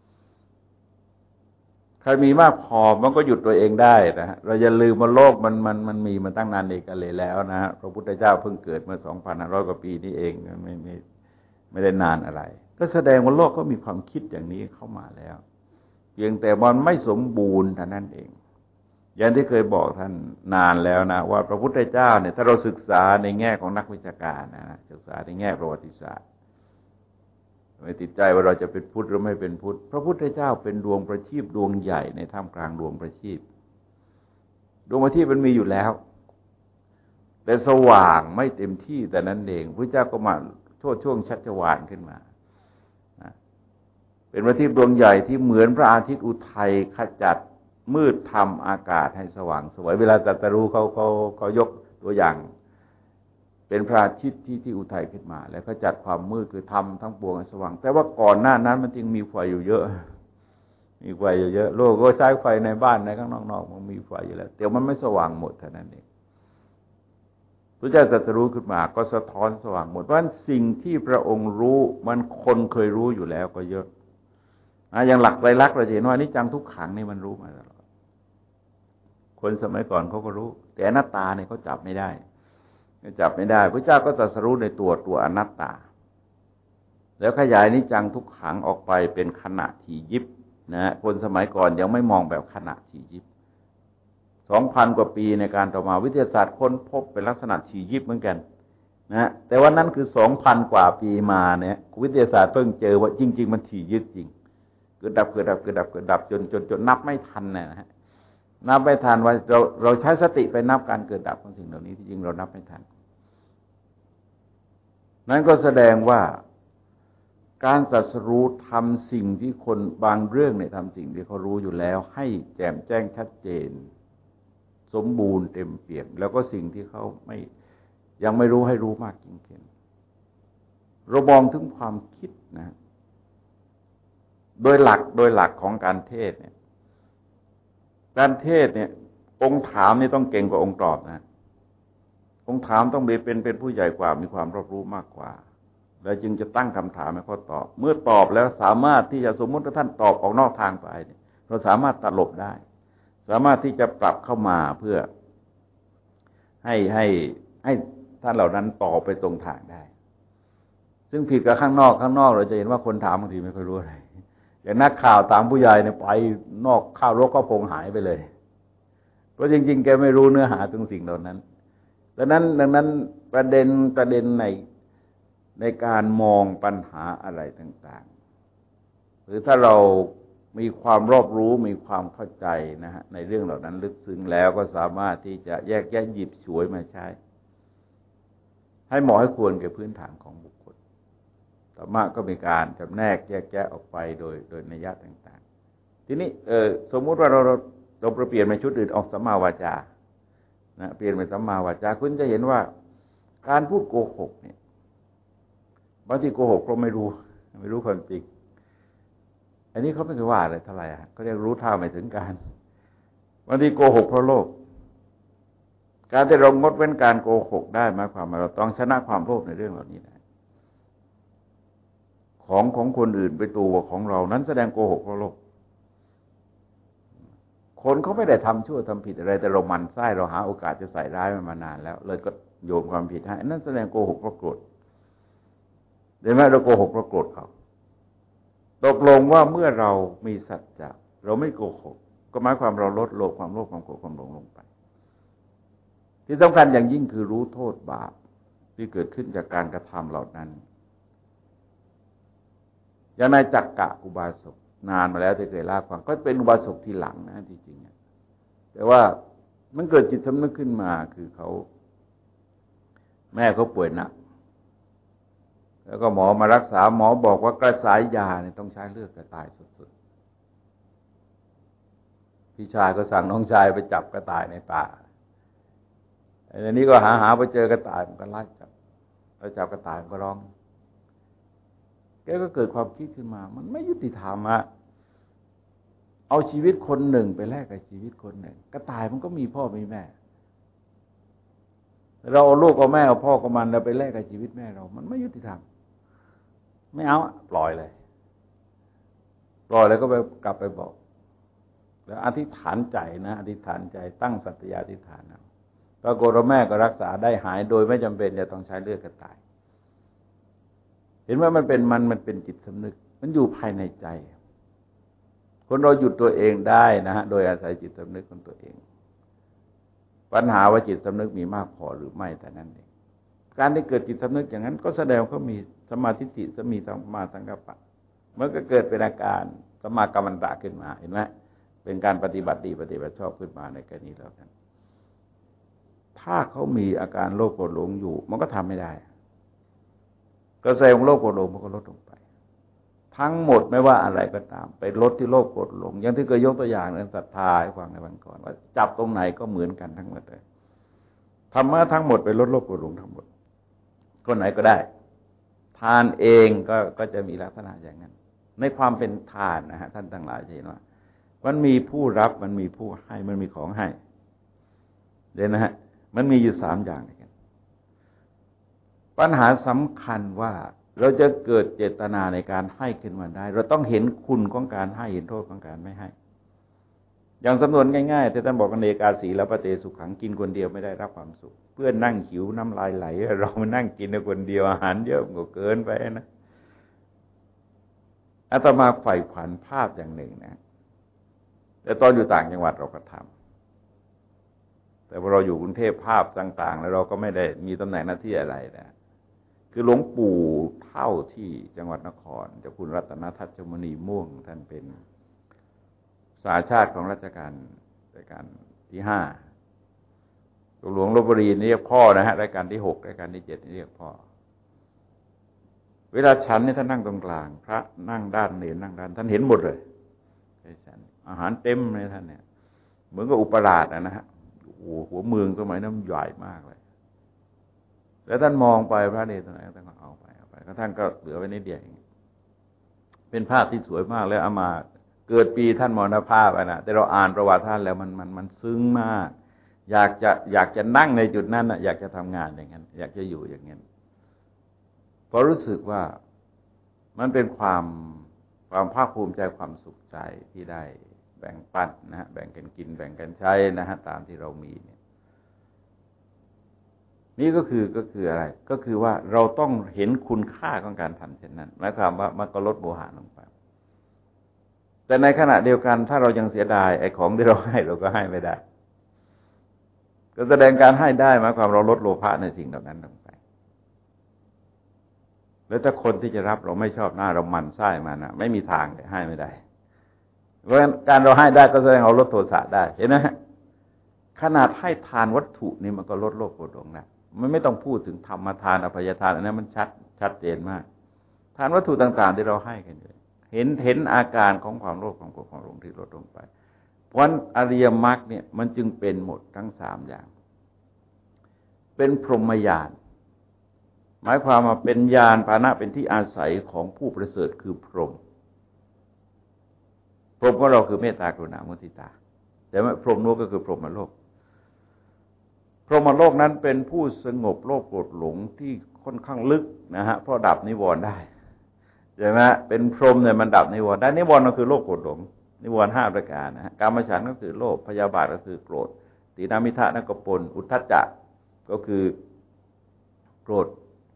ใครมีมากพอมันก็หยุดตัวเองได้นะฮะเราอย่าลืมว่าโลกมันมีมาตั้งนานเอกาเลยแล้วนะฮะพระพุทธเจ้าเพิ่งเกิดเมื่อ 2,500 กว่าปีนี้เองไม่ได้นานอะไรก็แสดงว่าโลกก็มีความคิดอย่างนี้เข้ามาแล้วเพียงแต่มันไม่สมบูรณ์เท่านั้นเองอย่างที่เคยบอกท่านนานแล้วนะว่าพระพุทธเจ้าเนี่ยถ้าเราศึกษาในแง่ของนักวิชาการนะศึกษาในแง่ประวัติศาสตร์ไม่ติดใจว่าเราจะเป็นพุทธหรือไม่เป็นพุทธพระพุทธเจ้าเป็นดวงประทีปดวงใหญ่ในท่ามกลางดวงประทีปดวงประทีปมันมีอยู่แล้วแต่สว่างไม่เต็มที่แต่นั้นเองพระเจ้าก็มาช่วงชัชวาลขึ้นมาเป็นประทีปดวงใหญ่ที่เหมือนพระอาทิตย์อุทัยขจัดมืดทำอากาศให้สว่างสวยเวลาตรัสรู้เขายกตัวอย่างเป็นพระอาทิตย์ที่อุทัยขึ้นมาแล้วก็จัดความมืดคือทำทั้งปวงให้สว่างแต่ว่าก่อนหน้านั้นมันจึงมีไฟอยู่เยอะมีไฟอยู่เยอะโลกก็ใช้ไฟในบ้านในข้างนอกมันมีไฟอยู่แล้วแต่มันไม่สว่างหมดเท่านั้นเองพระเจ้าตรัสรู้ขึ้นมาก็สะท้อนสว่างหมดเพราะฉะนั้นสิ่งที่พระองค์รู้มันคนเคยรู้อยู่แล้วก็เยอะอย่างหลักไตรลักษณ์เราเห็นว่านิจจังทุกขังนี่มันรู้มาตลอดคนสมัยก่อนเขาก็รู้แต่อนัตตาเนี่ยเขาจับไม่ได้พระเจ้าก็ตรัสรู้ในตัวอนัตตาแล้วขยายนิจจังทุกขังออกไปเป็นขณะถี่ยิบนะคนสมัยก่อนยังไม่มองแบบขณะถี่ยิบ 2,000 กว่าปีในการต่อมาวิทยาศาสตร์ค้นพบเป็นลักษณะถี่ยิบเหมือนกันนะแต่ว่านั้นคือ 2,000 กว่าปีมาเนี่ยวิทยาศาสตร์เพิ่งเจอว่าจริงๆมันถี่ยิบจริงเกิดดับจนนับไม่ทันนะฮะนับไม่ทันว่าเราใช้สติไปนับการเกิดดับของสิ่งเหล่านี้ที่จริงเรานับไม่ทันนั้นก็แสดงว่าการตรัสรู้ทำสิ่งที่คนบางเรื่องเนี่ยทำสิ่งที่เขารู้อยู่แล้วให้แจ่มแจ้งชัดเจนสมบูรณ์เต็มเปี่ยมแล้วก็สิ่งที่เขายังไม่รู้ให้รู้มากยิ่งขึ้นเรามองถึงความคิดนะโดยหลักของการเทศเนี่ยการเทศเนี่ยองค์ถามนี่ต้องเก่งกว่าองค์ตอบนะองค์ถามต้องเป็นผู้ใหญ่กว่ามีความรอบรู้มากกว่าแล้วจึงจะตั้งคำถามให้เขาตอบเมื่อตอบแล้วสามารถที่จะสมมติว่าท่านตอบออกนอกทางไปเนี่ยเราสามารถตลบได้สามารถที่จะปรับเข้ามาเพื่อให้ท่านเหล่านั้นตอบไปตรงทางได้ซึ่งผิดกับข้างนอกเราจะเห็นว่าคนถามบางทีไม่ค่อยรู้อะไรอย่างนักข่าวตามผู้ใหญ่เนี่ยไปนอกข้าวรกก็พงหายไปเลยเพราะจริงๆแกไม่รู้เนื้อหาตรงสิ่งเหล่านั้นดังนั้นประเด็นในการมองปัญหาอะไรต่างๆหรือถ้าเรามีความรอบรู้มีความเข้าใจนะฮะในเรื่องเหล่านั้นลึกซึ้งแล้วก็สามารถที่จะแยกแยะหยิบฉวยมาใช้ให้เหมาะให้ควรแก่พื้นฐานของบุคคลธรรมะก็มีการจำแนกแยกแยะออกไปโดยนัยยะต่างๆทีนี้สมมุติว่าเราเปลี่ยนเป็นชุดอื่นออกสัมมาวาจานะเปลี่ยนเป็นสัมมาวาจาคุณจะเห็นว่าการพูดโกหกเนี่ยบางทีโกหกเพราะไม่รู้ความจริงอันนี้เขาไม่เคยว่าอะไรเท่าไหร่เขาเรียกรู้เท่าไม่ถึงการบางทีโกหกเพราะโลภการที่เรางดเว้นการโกหกได้หมายความว่าเราต้องชนะความโลภในเรื่องเหล่านี้ได้ของคนอื่นไปตัวของเรานั้นแสดงโกหกเพราะโลภคนเขาไม่ได้ทำชั่วทำผิดอะไรแต่เราหมั่นไส้เราหาโอกาสจะใส่ร้ายมันมานานแล้วเลยก็โยนความผิดให้นั่นแสดงโกหกเพราะโกรธเห็นไหมเราโกหกเพราะโกรธเขาตกลงว่าเมื่อเรามีสัจจะเราไม่โกหกก็หมายความเราลดความโลภความโกรธความหลงลงไปที่สำคัญอย่างยิ่งคือรู้โทษบาปที่เกิดขึ้นจากการกระทำเหล่านั้นอย่างนายจักกะอุบาสกนานมาแล้วที่เคยเล่าฟังก็เป็นอุบาสกที่หลังนะจริงๆแต่ว่ามันเกิดจิตสำนึกขึ้นมาคือแม่เขาป่วยหนักแล้วก็หมอมารักษาหมอบอกว่ากระสายยาเนี่ยต้องใช้เลือดกระต่ายสุดๆพี่ชายก็สั่งน้องชายไปจับกระต่ายในป่าอันนี้ก็หาไปเจอกระต่ายมันก็ไล่จับแล้วจับกระต่ายมันก็ร้องแกก็เกิดความคิดขึ้นมามันไม่ยุติธรรมอะเอาชีวิตคนหนึ่งไปแลกกับชีวิตคนหนึ่งกระต่ายมันก็มีพ่อมีแม่เราเอาลูกเอาแม่เอาพ่อกับมันเราไปแลกกับชีวิตแม่เรามันไม่ยุติธรรมไม่เอาปล่อยเลยก็ไปกลับไปบอกแล้วอธิษฐานใจนะอธิษฐานใจตั้งสัตยาธิษฐานนะปรากฏว่าแม่ก็รักษาได้หายโดยไม่จำเป็นจะต้องใช้เลือดกระต่ายเห็นว่ามันเป็นจิตสำนึกมันอยู่ภายในใจคนเราหยุดตัวเองได้นะฮะโดยอาศัยจิตสำนึกของตัวเองปัญหาว่าจิตสำนึกมีมากพอหรือไม่แต่นั้นเองการที่เกิดจิตสำนึกอย่างนั้นก็แสดงเขามีสมาธิจิตมีสัมมาสังกัปปะมันก็เกิดเป็นอาการสัมมากัมมันตะขึ้นมาเห็นไหมเป็นการปฏิบัติดีปฏิบัติชอบขึ้นมาในกรณีแล้วกันถ้าเขามีอาการโลภโกรธหลงอยู่มันก็ทำไม่ได้กระแสของโลภโกรธหลงมันก็ลดลงไปทั้งหมดไม่ว่าอะไรก็ตามไปลดที่โลภโกรธหลงอย่างที่เคยยกตัวอย่างเรื่องศรัทธาให้ฟังในวันก่อนว่าจับตรงไหนก็เหมือนกันทั้งหมดเลยธรรมะทั้งหมดไปลดโลภโกรธหลงทั้งหมดคนไหนก็ได้ทานเองก็จะมีลักษณะอย่างนั้นในความเป็นทานนะฮะท่านทั้งหลายเห็นว่ามันมีผู้รับมันมีผู้ให้มันมีของให้เดี๋ยวนะฮะมันมีอยู่3อย่างด้วยกันปัญหาสำคัญว่าเราจะเกิดเจตนาในการให้ขึ้นมาได้เราต้องเห็นคุณของการให้เห็นโทษของการไม่ให้อย่างสำนวนง่ายๆที่ท่านบอกกันเอกาสีแล้วปเตสุขังกินคนเดียวไม่ได้รับความสุขเพื่อนนั่งหิวน้ำลายไหลเรามานั่งกินคนเดียวอาหารเยอะก็เกินไปนะอาตมาใฝ่ฝันภาพอย่างหนึ่งนะแต่ตอนอยู่ต่างจังหวัดเราก็ทำแต่พอเราอยู่กรุงเทพภาพต่างๆแล้วเราก็ไม่ได้มีตำแหน่งหน้าที่อะไรนะคือหลวงปู่เท่าที่จังหวัดนครเจ้าคุณรัตนทัชมณีม่วงท่านเป็นสาชาติของรัชกาลที่5หลวงลพบุรีนี่เรียกพ่อนะฮะรัชกาลที่6รัชกาลที่7นี่เรียกพ่อเวลาฉันนี่ท่านนั่งตรงกลางพระนั่งด้านเนรนั่งด้านท่านเห็นหมดเลยอาหารเต็มเลยท่านเนี่ยเหมือนกับอุปราชนะฮะโอ้หัวเมืองสมัยนั้นใหญ่มากเลยแล้วท่านมองไปพระเนรตรงไหนท่านก็เอาไปก็ท่านก็เหลือไว้นิดเดียวเองเป็นภาพที่สวยมากแล้วเอามาเกิดปีท่านมรณภาพนะแต่เราอ่านประวัติท่านแล้วมันซึ้งมากอยากจะนั่งในจุดนั้นนะอยากจะทำงานอย่างนั้นอยากจะอยู่อย่างนั้นเพราะรู้สึกว่ามันเป็นความภาคภูมิใจความสุขใจที่ได้แบ่งปันนะฮะแบ่งกันกินแบ่งกันใช้นะฮะตามที่เรามีเนี่ยนี่ก็คืออะไรก็คือว่าเราต้องเห็นคุณค่าของการทำเช่นนั้นหมายความว่ามันก็ลดโมหะลงไปแต่ในขณะเดียวกันถ้าเรายังเสียดายไอ้ของที่เราให้เราก็ให้ไม่ได้ก็แสดงการให้ได้หมายความเราลดโลภะในสิ่งเหล่านั้นลงไปแล้วถ้าคนที่จะรับเราไม่ชอบหน้าเราหมั่นไส้มันนะไม่มีทางเลยให้ไม่ได้เพราะฉะนั้นการเราให้ได้ก็แสดงเราลดโทสะได้เห็นไหมขนาดให้ทานวัตถุนี่มันก็ลดโลภโกรธหลงนะมันไม่ต้องพูดถึงธรรมทานอภัยทานอันนั้นมันชัดเจนมากทานวัตถุต่างๆที่เราให้กันเลยเห็นอาการของความโลภความโกรธความหลงที่ลดลงไปเพราะอริยมรรคเนี่ยมันจึงเป็นหมดทั้ง3อย่างเป็นพรหมญาณหมายความว่าเป็นญาณภานะเป็นที่อาศัยของผู้ประเสริฐคือพรหมของเราคือเมตตากรุณามุทิตาแต่ว่าพรหมนู้นก็คือพรหมโลกพรหมโลกนั้นเป็นผู้สงบโลภโกรธหลงที่ค่อนข้างลึกนะฮะเพราะดับนิวรณ์ได้ใช่ไหมเป็นพรหมเนี่ยมันดับนิวรณ์ได้นิวรณ์ก็คือโลภโกรธหลงนิวรณ์5ประการนะฮะกามฉันท์ก็คือโลภพยาบาทก็คือโกรธตีนามิทะนั่นก็ปนอุทธัจจะก็คือโกรธ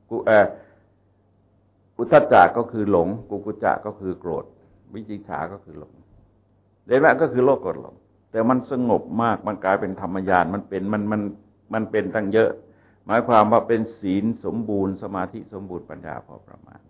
อุทธัจจะก็คือหลงกุกุจจะก็คือโกรธวิจิกิจฉาก็คือหลงเดมะก็คือโลภโกรธหลงแต่มันสงบมากมันกลายเป็นธรรมญาณมันเป็นตั้งเยอะหมายความว่าเป็นศีลสมบูรณ์สมาธิสมบูรณ์ปัญญาพอประมาณ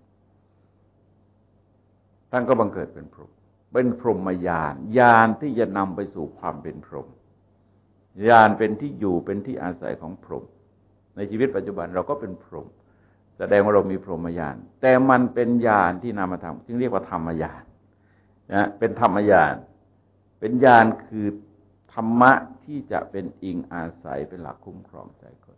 ท่านก็บังเกิดเป็นพรหมเป็นพรหมญาณญาณที่จะนำไปสู่ความเป็นพรหมญาณเป็นที่อยู่เป็นที่อาศัยของพรหมในชีวิตปัจจุบันเราก็เป็นพรหมแสดงว่าเรามีพรหมญาณแต่มันเป็นญาณที่นามธรรมจึงเรียกว่าธรรมญาณนะเป็นธรรมญาณเป็นญาณคือธรรมะที่จะเป็นอิงอาศัยเป็นหลักคุ้มครองใจคน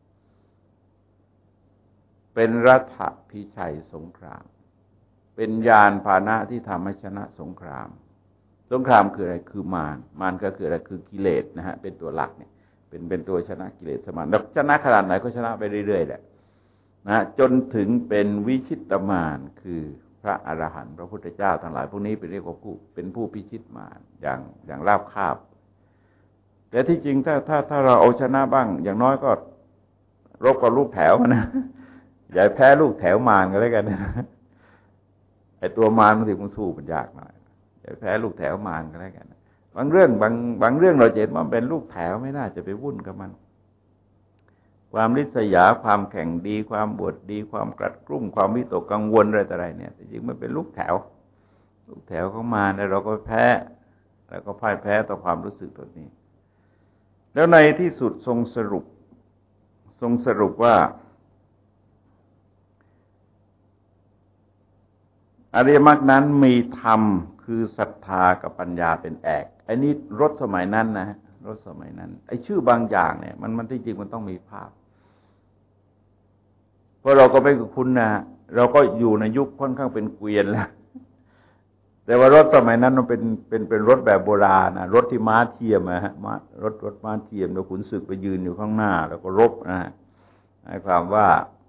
เป็นรัฐพิชัยสงครามเป็นญาณพาหนะที่ทำให้ชนะสงครามสงครามคืออะไรคือมารก็คืออะไรคือกิเลสนะฮะเป็นตัวหลักเนี่ยเป็นตัวชนะกิเลสมารแล้วชนะขนาดไหนก็ชนะไปเรื่อยๆแหละนะจนถึงเป็นวิชิตมารคือพระอรหันต์พระพุทธเจ้าทั้งหลายพวกนี้เป็นเรียกว่าเป็นผู้พิชิตมารอย่างราบคาบแต่ที่จริงถ้าเราเอาชนะบ้างอย่างน้อยก็รบกับลูกแถวนะอย่าแพ้ลูกแถวมารกันแล้วกันไอ้ตัวมารมันถึงมันสู้มันยากหน่อยอย่าแพ้ลูกแถวมารกันแล้วกันบางเรื่องเราเห็นว่าเป็นลูกแถวไม่น่าจะไปวุ่นกับมันความริษยาความแข่งดีความบวดดีความกลัดกลุ้มความวิตกกังวลอะไรเนี่ยจริงๆมันเป็นลูกแถวของมารแล้วเราก็แพ้แล้วก็พ่ายแพ้ต่อความรู้สึกตัวนี้แล้วในที่สุดทรงสรุปว่าอริยมรรคนั้นมีธรรมคือศรัทธากับปัญญาเป็นแอกไอ้นี่รถสมัยนั้นนะรถสมัยนั้นไอ้ชื่อบางอย่างเนี่ยมันที่จริงมันต้องมีภาพเพราะเราก็ไม่คุ้นนะเราก็อยู่ในยุคค่อนข้างเป็นเกวียนแล้วแต่ว่ารถสมัยนั้นมันเป็นรถแบบโบราณนะรถที่ม้าเทียมนะฮะรถม้าเทียมแล้วขุนศึกไปยืนอยู่ข้างหน้าแล้วก็รบนะหมายความว่า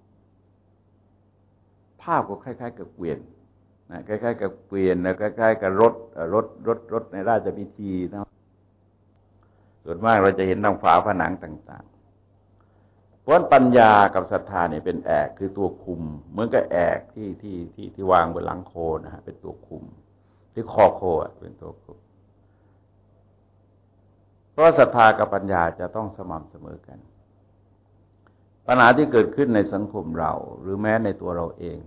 ภาพก็คล้ายๆกับเกวียนนะคล้ายๆกับเกวียนแล้วคล้ายๆกับรถในราชพิธีนะส่วนมากเราจะเห็นทางฝาผนังต่างๆเพราะปัญญากับศรัทธาเนี่ยเป็นแอกคือตัวคุมเหมือนกับแอกที่วางบนหลังโคนะฮะเป็นตัวคุมที่คอโคเป็นตัวคุมเพราะศรัทธากับปัญญาจะต้องสม่ำเสมอกันปัญหาที่เกิดขึ้นในสังคมเราหรือแม้ในตัวเราเอง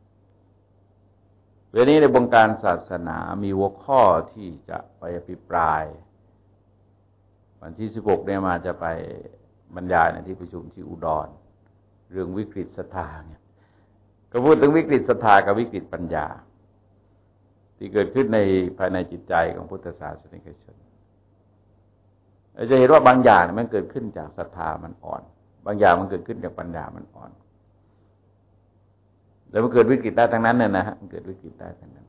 เวลานี้ในวงการศาสนามีหัวข้อที่จะไปอภิปรายวันที่16เนี่ยมาจะไปบรรยายในที่ประชุมที่อุดรเรื่องวิกฤตศรัทธาเนี่ยก็พูดถึงวิกฤตศรัทธากับวิกฤตปัญญาที่เกิดขึ้นในภายในจิตใจของพุทธศาสนิกชนเราจะเห็นว่าบางอย่างมันเกิดขึ้นจากศรัทธามันอ่อนบางอย่างมันเกิดขึ้นจากปัญญามันอ่อนแล้วมันเกิดวิกฤตได้ทั้งนั้นเนี่ยนะฮะมันเกิดวิกฤตได้ทั้งนั้น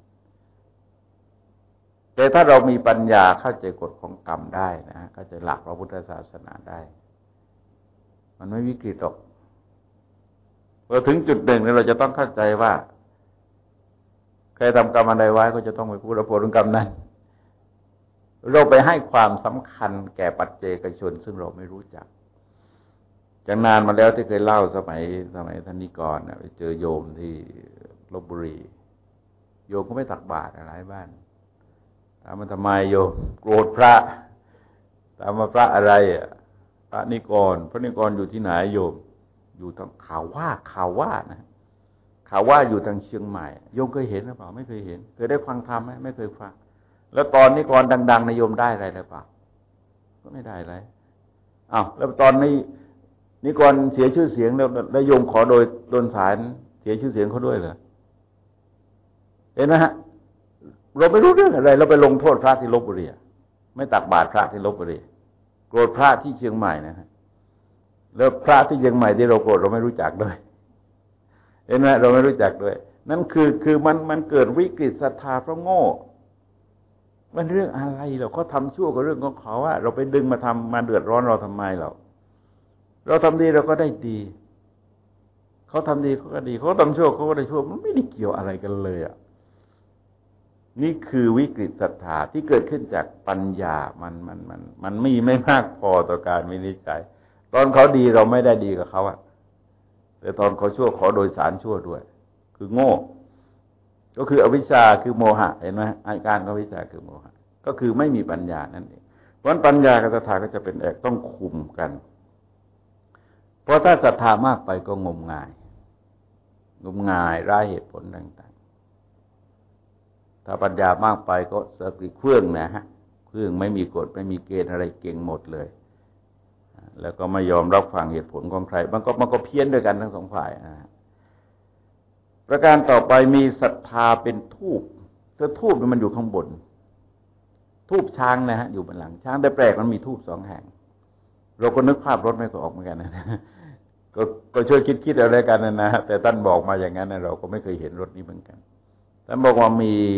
แต่ถ้าเรามีปัญญาเข้าใจกฎของกรรมได้นะฮะเข้าใจหลักพระพุทธศาสนาได้มันไม่วิกฤตหรอกพอถึงจุดหนึ่งเราจะต้องเข้าใจว่าใครทำกรรมอะไรไว้ก็จะต้องไปพูดผลของกรรมนั้นเราไปให้ความสำคัญแก่ปัจเจกชนซึ่งเราไม่รู้จักจากนานมาแล้วที่เคยเล่าสมัยท่านนิกรไปเจอโยมที่ลพบุรีโยมก็ไม่ตักบาตรอะไรบ้านถามมันทำไมโยมโกรธพระถามว่าพระอะไรพระนิกรอยู่ที่ไหนโยมอยู่ทางข่าวว่านะข่าวว่าอยู่ทางเชียงใหม่โยมเคยเห็นหรือเปล่าไม่เคยเห็นเคยได้ฟังธรรมไหมไม่เคยฟังแล้วตอนนิกรดังๆในโยมได้อะไรหรือเปล่าก็ไม่ได้อะไรอ้าวแล้วตอนนี้นิกรเสียชื่อเสียงแล้วโยมขอโดยโดนสารเสียชื่อเสียงเขาด้วยเหรอเห็นไหมฮะเราไม่รู้เรื่องอะไรเราไปลงโทษพระที่ลพบุรีไม่ตักบาตรพระที่ลพบุรีโกรธพระที่เชียงใหม่นะฮะแล้วพระที่เชียงใหม่ที่เราโกรธเราไม่รู้จักด้วยเห็นไหมเราไม่รู้จักด้วยนั่นคือมันเกิดวิกฤตศรัทธาเพราะโง่มันเรื่องอะไรเขาทำชั่วกับเรื่องของเขาว่าเราไปดึงมาทำมาเดือดร้อนเราทำไมเราทำดีเราก็ได้ดีเขาทำดีเขาก็ดีเขาทำชั่วเขาก็ได้ชั่วมันไม่ได้เกี่ยวอะไรกันเลยนี่คือวิกฤตศรัทธาที่เกิดขึ้นจากปัญญามันไม่มากพอต่อการวินิจฉัยตอนเขาดีเราไม่ได้ดีกับเขาแต่ตอนเขาชั่วขอโดยสารชั่วด้วยคือโง่ก็คืออวิชชาคือโมหะเห็นไหมอาการของอวิชชาคือโมหะก็คือไม่มีปัญญานั่นเองเพราะฉะนั้นปัญญากับศรัทธาก็จะเป็นแอกต้องคุมกันเพราะถ้าศรัทธามากไปก็งมงายไร้เหตุผลต่างๆถ้าปัญญามากไปก็สติเครื่องนะฮะเครื่องไม่มีกฎไม่มีเกณฑ์อะไรเก่งหมดเลยแล้วก็ไม่ยอมรับฟังเหตุผลของใครมันก็เพี้ยนด้วยกันทั้งสองฝ่ายนะฮะประการต่อไปมีศรัทธาเป็นทูปแต่ทูปมันอยู่ข้างบนทูปช้างนะฮะอยู่บนหลังช้างแต่แปลกมันมีทูปสองแห่งเราก็นึกภาพรถไม่ก็ออกเหมือนกันนะก็ช่วยคิดอะไรกันนะแต่ท่านบอกมาอย่างนั้นเราก็ไม่เคยเห็นรถนี้เหมือนกันท่านบอกว่า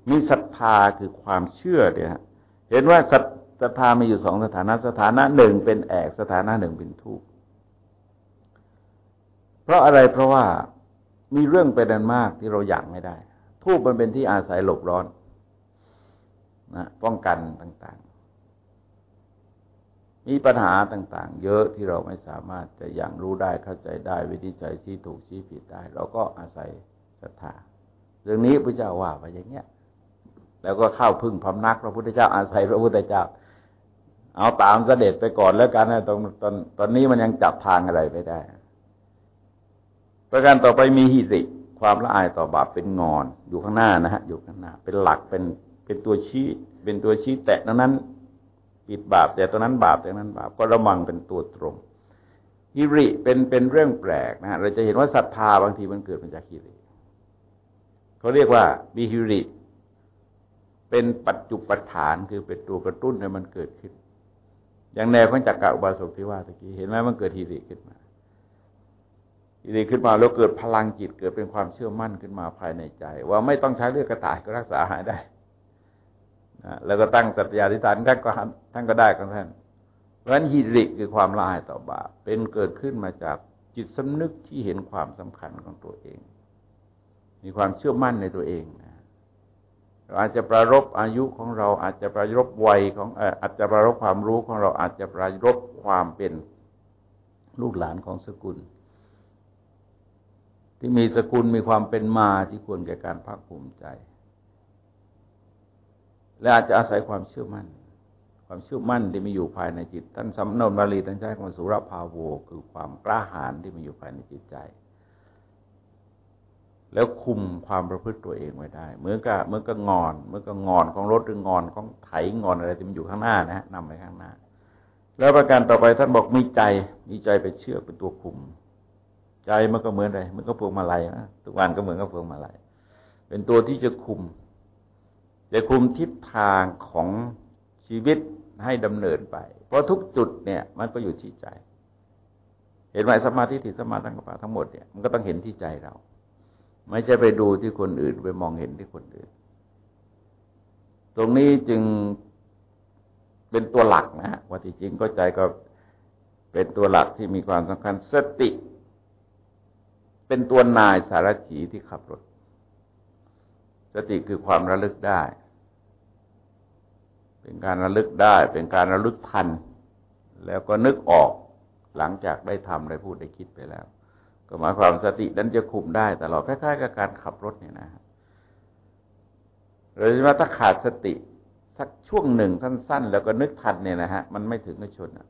มีศรัทธาคือความเชื่อเนี่ยเห็นว่าศรัทธามีอยู่สองสถานะสถานะหนึ่งเป็นแอกสถานะหนึ่งเป็นทูปเพราะอะไรเพราะว่ามีเรื่องเป็นอันมากที่เราอยากไม่ได้ทูปมันเป็นที่อาศัยหลบร้อนนะป้องกันต่างๆมีปัญหาต่างๆเยอะที่เราไม่สามารถจะยังรู้ได้เข้าใจได้วินิจฉัยชี้ถูกชี้ผิดได้เราก็อาศัยศรัทธาเรื่องนี้พระเจ้าว่าไปอย่างเงี้ยแล้วก็เข้าพึ่งพำนักพระพุทธเจ้าอาศัยพระพุทธเจ้าเอาตามเสด็จไปก่อนแล้วกันนะตอนนี้มันยังจับทางอะไรไม่ได้ประการต่อไปมีหิริความละอายต่อบาปเป็นงอนอยู่ข้างหน้านะฮะอยู่ข้างหน้าเป็นหลักเป็นตัวชี้เป็นตัวชี้แตะนั้นปิดบาปแต่ตอนนั้นบาปแต่นั้นบาปก็ระวังเป็นตัวตรงหิริเป็นเรื่องแปลกนะฮะเราจะเห็นว่าศรัทธาบางทีมันเกิดมาจากหิริเขาเรียกว่ามีหิริเป็นปัจจุปฐานคือเป็นตัวกระตุ้นให้มันเกิดขึ้นอย่างแนวของจักรอุบาสกที่ว่าตะกี้เห็นไหมมันเกิดหิริขึ้นมาหิริขึ้นมาแล้วเกิดพลังจิตเกิดเป็นความเชื่อมั่นขึ้นมาภายในใจว่าไม่ต้องใช้เลือดกระต่ายก็รักษาหายได้นะแล้วก็ตั้งสัตยาธิษฐานท่านก็ได้ของท่านเพราะฉะนั้นหิริคือความละอายต่อบาปเป็นเกิดขึ้นมาจากจิตสำนึกที่เห็นความสำคัญของตัวเองมีความเชื่อมั่นในตัวเองเราอาจจะประรบอายุของเราอาจจะประรบวัยของอาจจะประรบความรู้ของเราอาจจะประรบความเป็นลูกหลานของสกุลที่มีสกุลมีความเป็นมาที่ควรแก่การภาคภูมิใจและอาจจะอาศัยความเชื่อมั่นที่มีอยู่ภายในจิตท่านสำนวนบาลีท่านใช้คำว่าสุรภาโวคือความกล้าหาญที่มีอยู่ภายในจิตใจแล้วคุมความประพฤติตัวเองไว้ได้เหมือนกับงอนของรถหรืองอนของไถงอนอะไรที่มันอยู่ข้างหน้านะนำไปข้างหน้าแล้วประการต่อไปท่านบอกมีใจเป็นเชือกเป็นตัวคุมใจมันก็เหมือนอะไรมันก็พวงมาลัยนะทุกวันก็เหมือนกับพวงมาลัยเป็นตัวที่จะคุมทิศทางของชีวิตให้ดำเนินไปเพราะทุกจุดเนี่ยมันก็อยู่ที่ใจเห็นไหมสมาธิสมาสังกัปปะทั้งหมดเนี่ยมันก็ต้องเห็นที่ใจเราไม่ใช่ไปดูที่คนอื่นไปมองเห็นที่คนอื่นตรงนี้จึงเป็นตัวหลักนะฮะว่าที่จริงก็ใจก็เป็นตัวหลักที่มีความสำคัญสติเป็นตัวนายสารถีที่ขับรถสติคือความระลึกได้เป็นการระลึกได้เป็นการระลึกทันแล้วก็นึกออกหลังจากได้ทำได้พูดได้คิดไปแล้วก็หมายความสตินั้นจะคุมได้ตลอดคล้ายๆกับการขับรถเนี่ยนะหรือว่าถ้าขาดสติสักช่วงหนึ่งสั้นๆแล้วก็นึกทันเนี่ยนะฮะมันไม่ถึงกับชน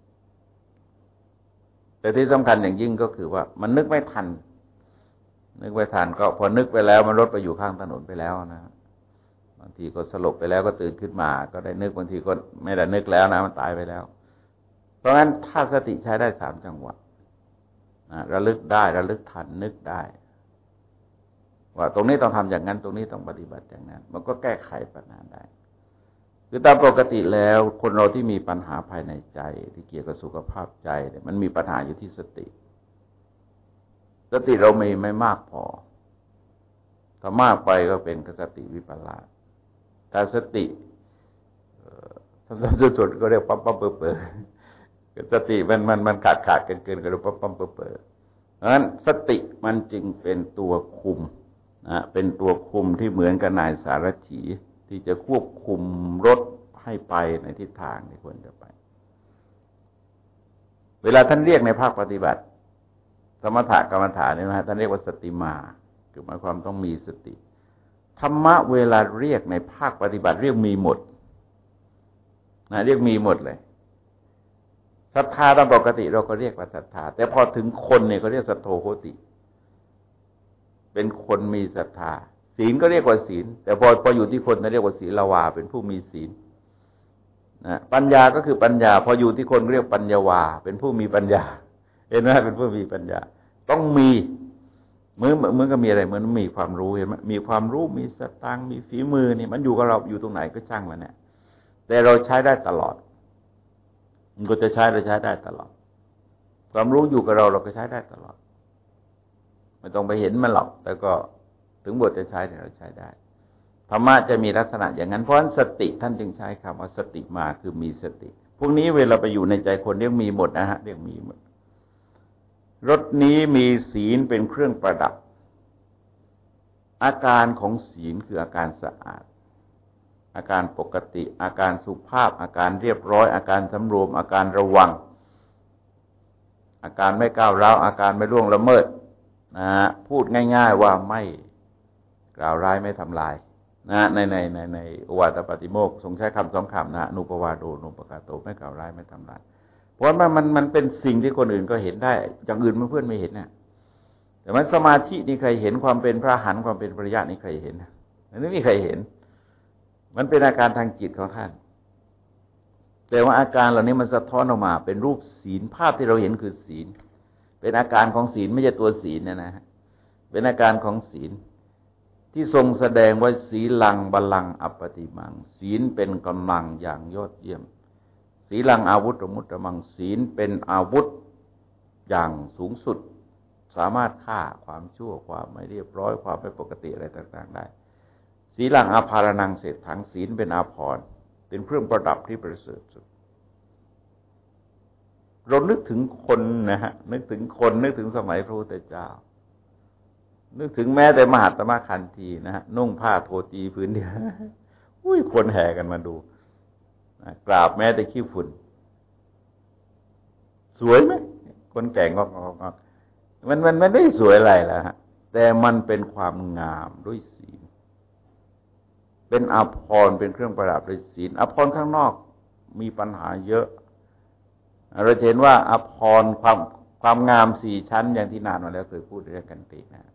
แต่ที่สำคัญอย่างยิ่งก็คือว่ามันนึกไม่ทันก็พอนึกไปแล้วมันรถไปอยู่ข้างถนนไปแล้วนะบางทีก็สลบไปแล้วก็ตื่นขึ้นมาก็ได้นึกบางทีก็ไม่ได้นึกแล้วนะมันตายไปแล้วเพราะงั้นถ้าสติใช้ได้3 จังหวะระลึกได้ระลึกทันนึกได้ว่าตรงนี้ต้องทำอย่างนั้นตรงนี้ต้องปฏิบัติอย่างนั้นมันก็แก้ไขปัญหาได้คือตามปกติแล้วคนเราที่มีปัญหาภายในใจที่เกี่ยวกับสุขภาพใจเนี่ยมันมีปัญหาอยู่ที่สติเราไม่มากพอถ้ามากไปก็เป็นสติวิปลาสแต่สติสุดๆก็เรียกปั๊มเปอสติมันขาดเกินก็เรียกปั๊มเปอเพราะฉะนั้นสติมันจึงเป็นตัวคุมนะเป็นตัวคุมที่เหมือนกับนายสารถีที่จะควบคุมรถให้ไปในทิศทางที่ควรจะไปเวลาท่านเรียกในภาคปฏิบัติสมถกรรมฐานนี่นะท่านเรียกว่าสติมาคือหมายความต้องมีสติธรรมะเวลาเรียกในภาคปฏิบัติเรียกมีหมดนะเรียกมีหมดเลยศรัทธาตามปกติเราก็เรียกว่าศรัทธาแต่พอถึงคนเนี่ยเขาเรียกสัทโธโหติเป็นคนมีศรัทธาศีลก็เรียกว่าศีลแต่พออยู่ที่คนเขาเรียกว่าศีลวาเป็นผู้มีศีลนะปัญญาก็คือปัญญาพออยู่ที่คนเรียกปัญญาวาเป็นผู้มีปัญญาเห็นไหมเป็นผู้มีปัญญาต้องมีเหมือนก็มีอะไรเหมือนมีความรู้เห็นไหมมีความรู้มีสตางค์มีฝีมือนี่มันอยู่กับเราอยู่ตรงไหนก็ช่างมันเนี่ยแต่เราใช้ได้ตลอดมันก็จะใช้เราใช้ได้ตลอดความรู้อยู่กับเราก็ใช้ได้ตลอดไม่ต้องไปเห็นมันหรอกแต่ก็ถึงบทจะใช้เนี่ยเราใช้ได้ธรรมะจะมีลักษณะอย่างนั้นเพราะฉะนั้นสติท่านจึงใช้คำว่าสติมาคือมีสติพวกนี้เวลาไปอยู่ในใจคนเรียกมีหมดนะฮะเรียกมีหมดรถนี้มีศีลเป็นเครื่องประดับอาการของศีลคืออาการสะอาดอาการปกติอาการสุภาพอาการเรียบร้อยอาการสำรวมอาการระวังอาการไม่ก้าวร้าวอาการไม่ล่วงละเมิดนะพูดง่ายๆว่าไม่กล่าวร้ายไม่ทำลายนะในโอวาทปาติโมกข์ทรงใช้คำสองคำนะนุปวาโดนุปกาโตไม่กล่าวร้ายไม่ทำลายเพราะว่ามันเป็นสิ่งที่คนอื่นก็เห็นได้อย่างอื่นเพื่อนไม่เห็นนะแต่มันสมาธินี่ใครเห็นความเป็นพระอรหันต์ความเป็นปริยัตินี่ใครเห็นมันไม่มีใครเห็นมันเป็นอาการทางจิตของท่านแต่ว่าอาการเหล่านี้มันสะท้อนออกมาเป็นรูปศีลภาพที่เราเห็นคือศีลเป็นอาการของศีลไม่ใช่ตัวศีลนะฮะเป็นอาการของศีลที่ทรงแสดงไว้ศีลังบัลลังก์อัปปติมังศีลเป็นกำลังอย่างยอดเยี่ยมศีลังอาวุธมุตตมังศีลเป็นอาวุธอย่างสูงสุดสามารถฆ่าความชั่วความไม่เรียบร้อยความไม่ปกติอะไรต่างๆได้ศีลังอาภารนังเศรษฐังศีลเป็นอาภรณ์เป็นเครื่องประดับที่ประเสริฐสุดเรานึกถึงคนนะฮะนึกถึงคนนึกถึงสมัยพระพุทธเจ้านึกถึงแม้แต่มหาตมะคันธีนะฮะนุ่งผ้าโทตีพื้นเดียวอุ้ยคนแห่กันมาดูกราบแม้แต่ขี้ฝุ่นสวยไหมคนแก่งก็มันไม่ได้สวยอะไรแล้วฮะแต่มันเป็นความงามด้วยศีลเป็นอาภรณ์เป็นเครื่องประดับด้วยศีลอาภรณ์ข้างนอกมีปัญหาเยอะเราเห็นว่าอาภรณ์ความงามสี่ชั้นอย่างที่นานมาแล้วเคยพูดเรื่องกันตินะ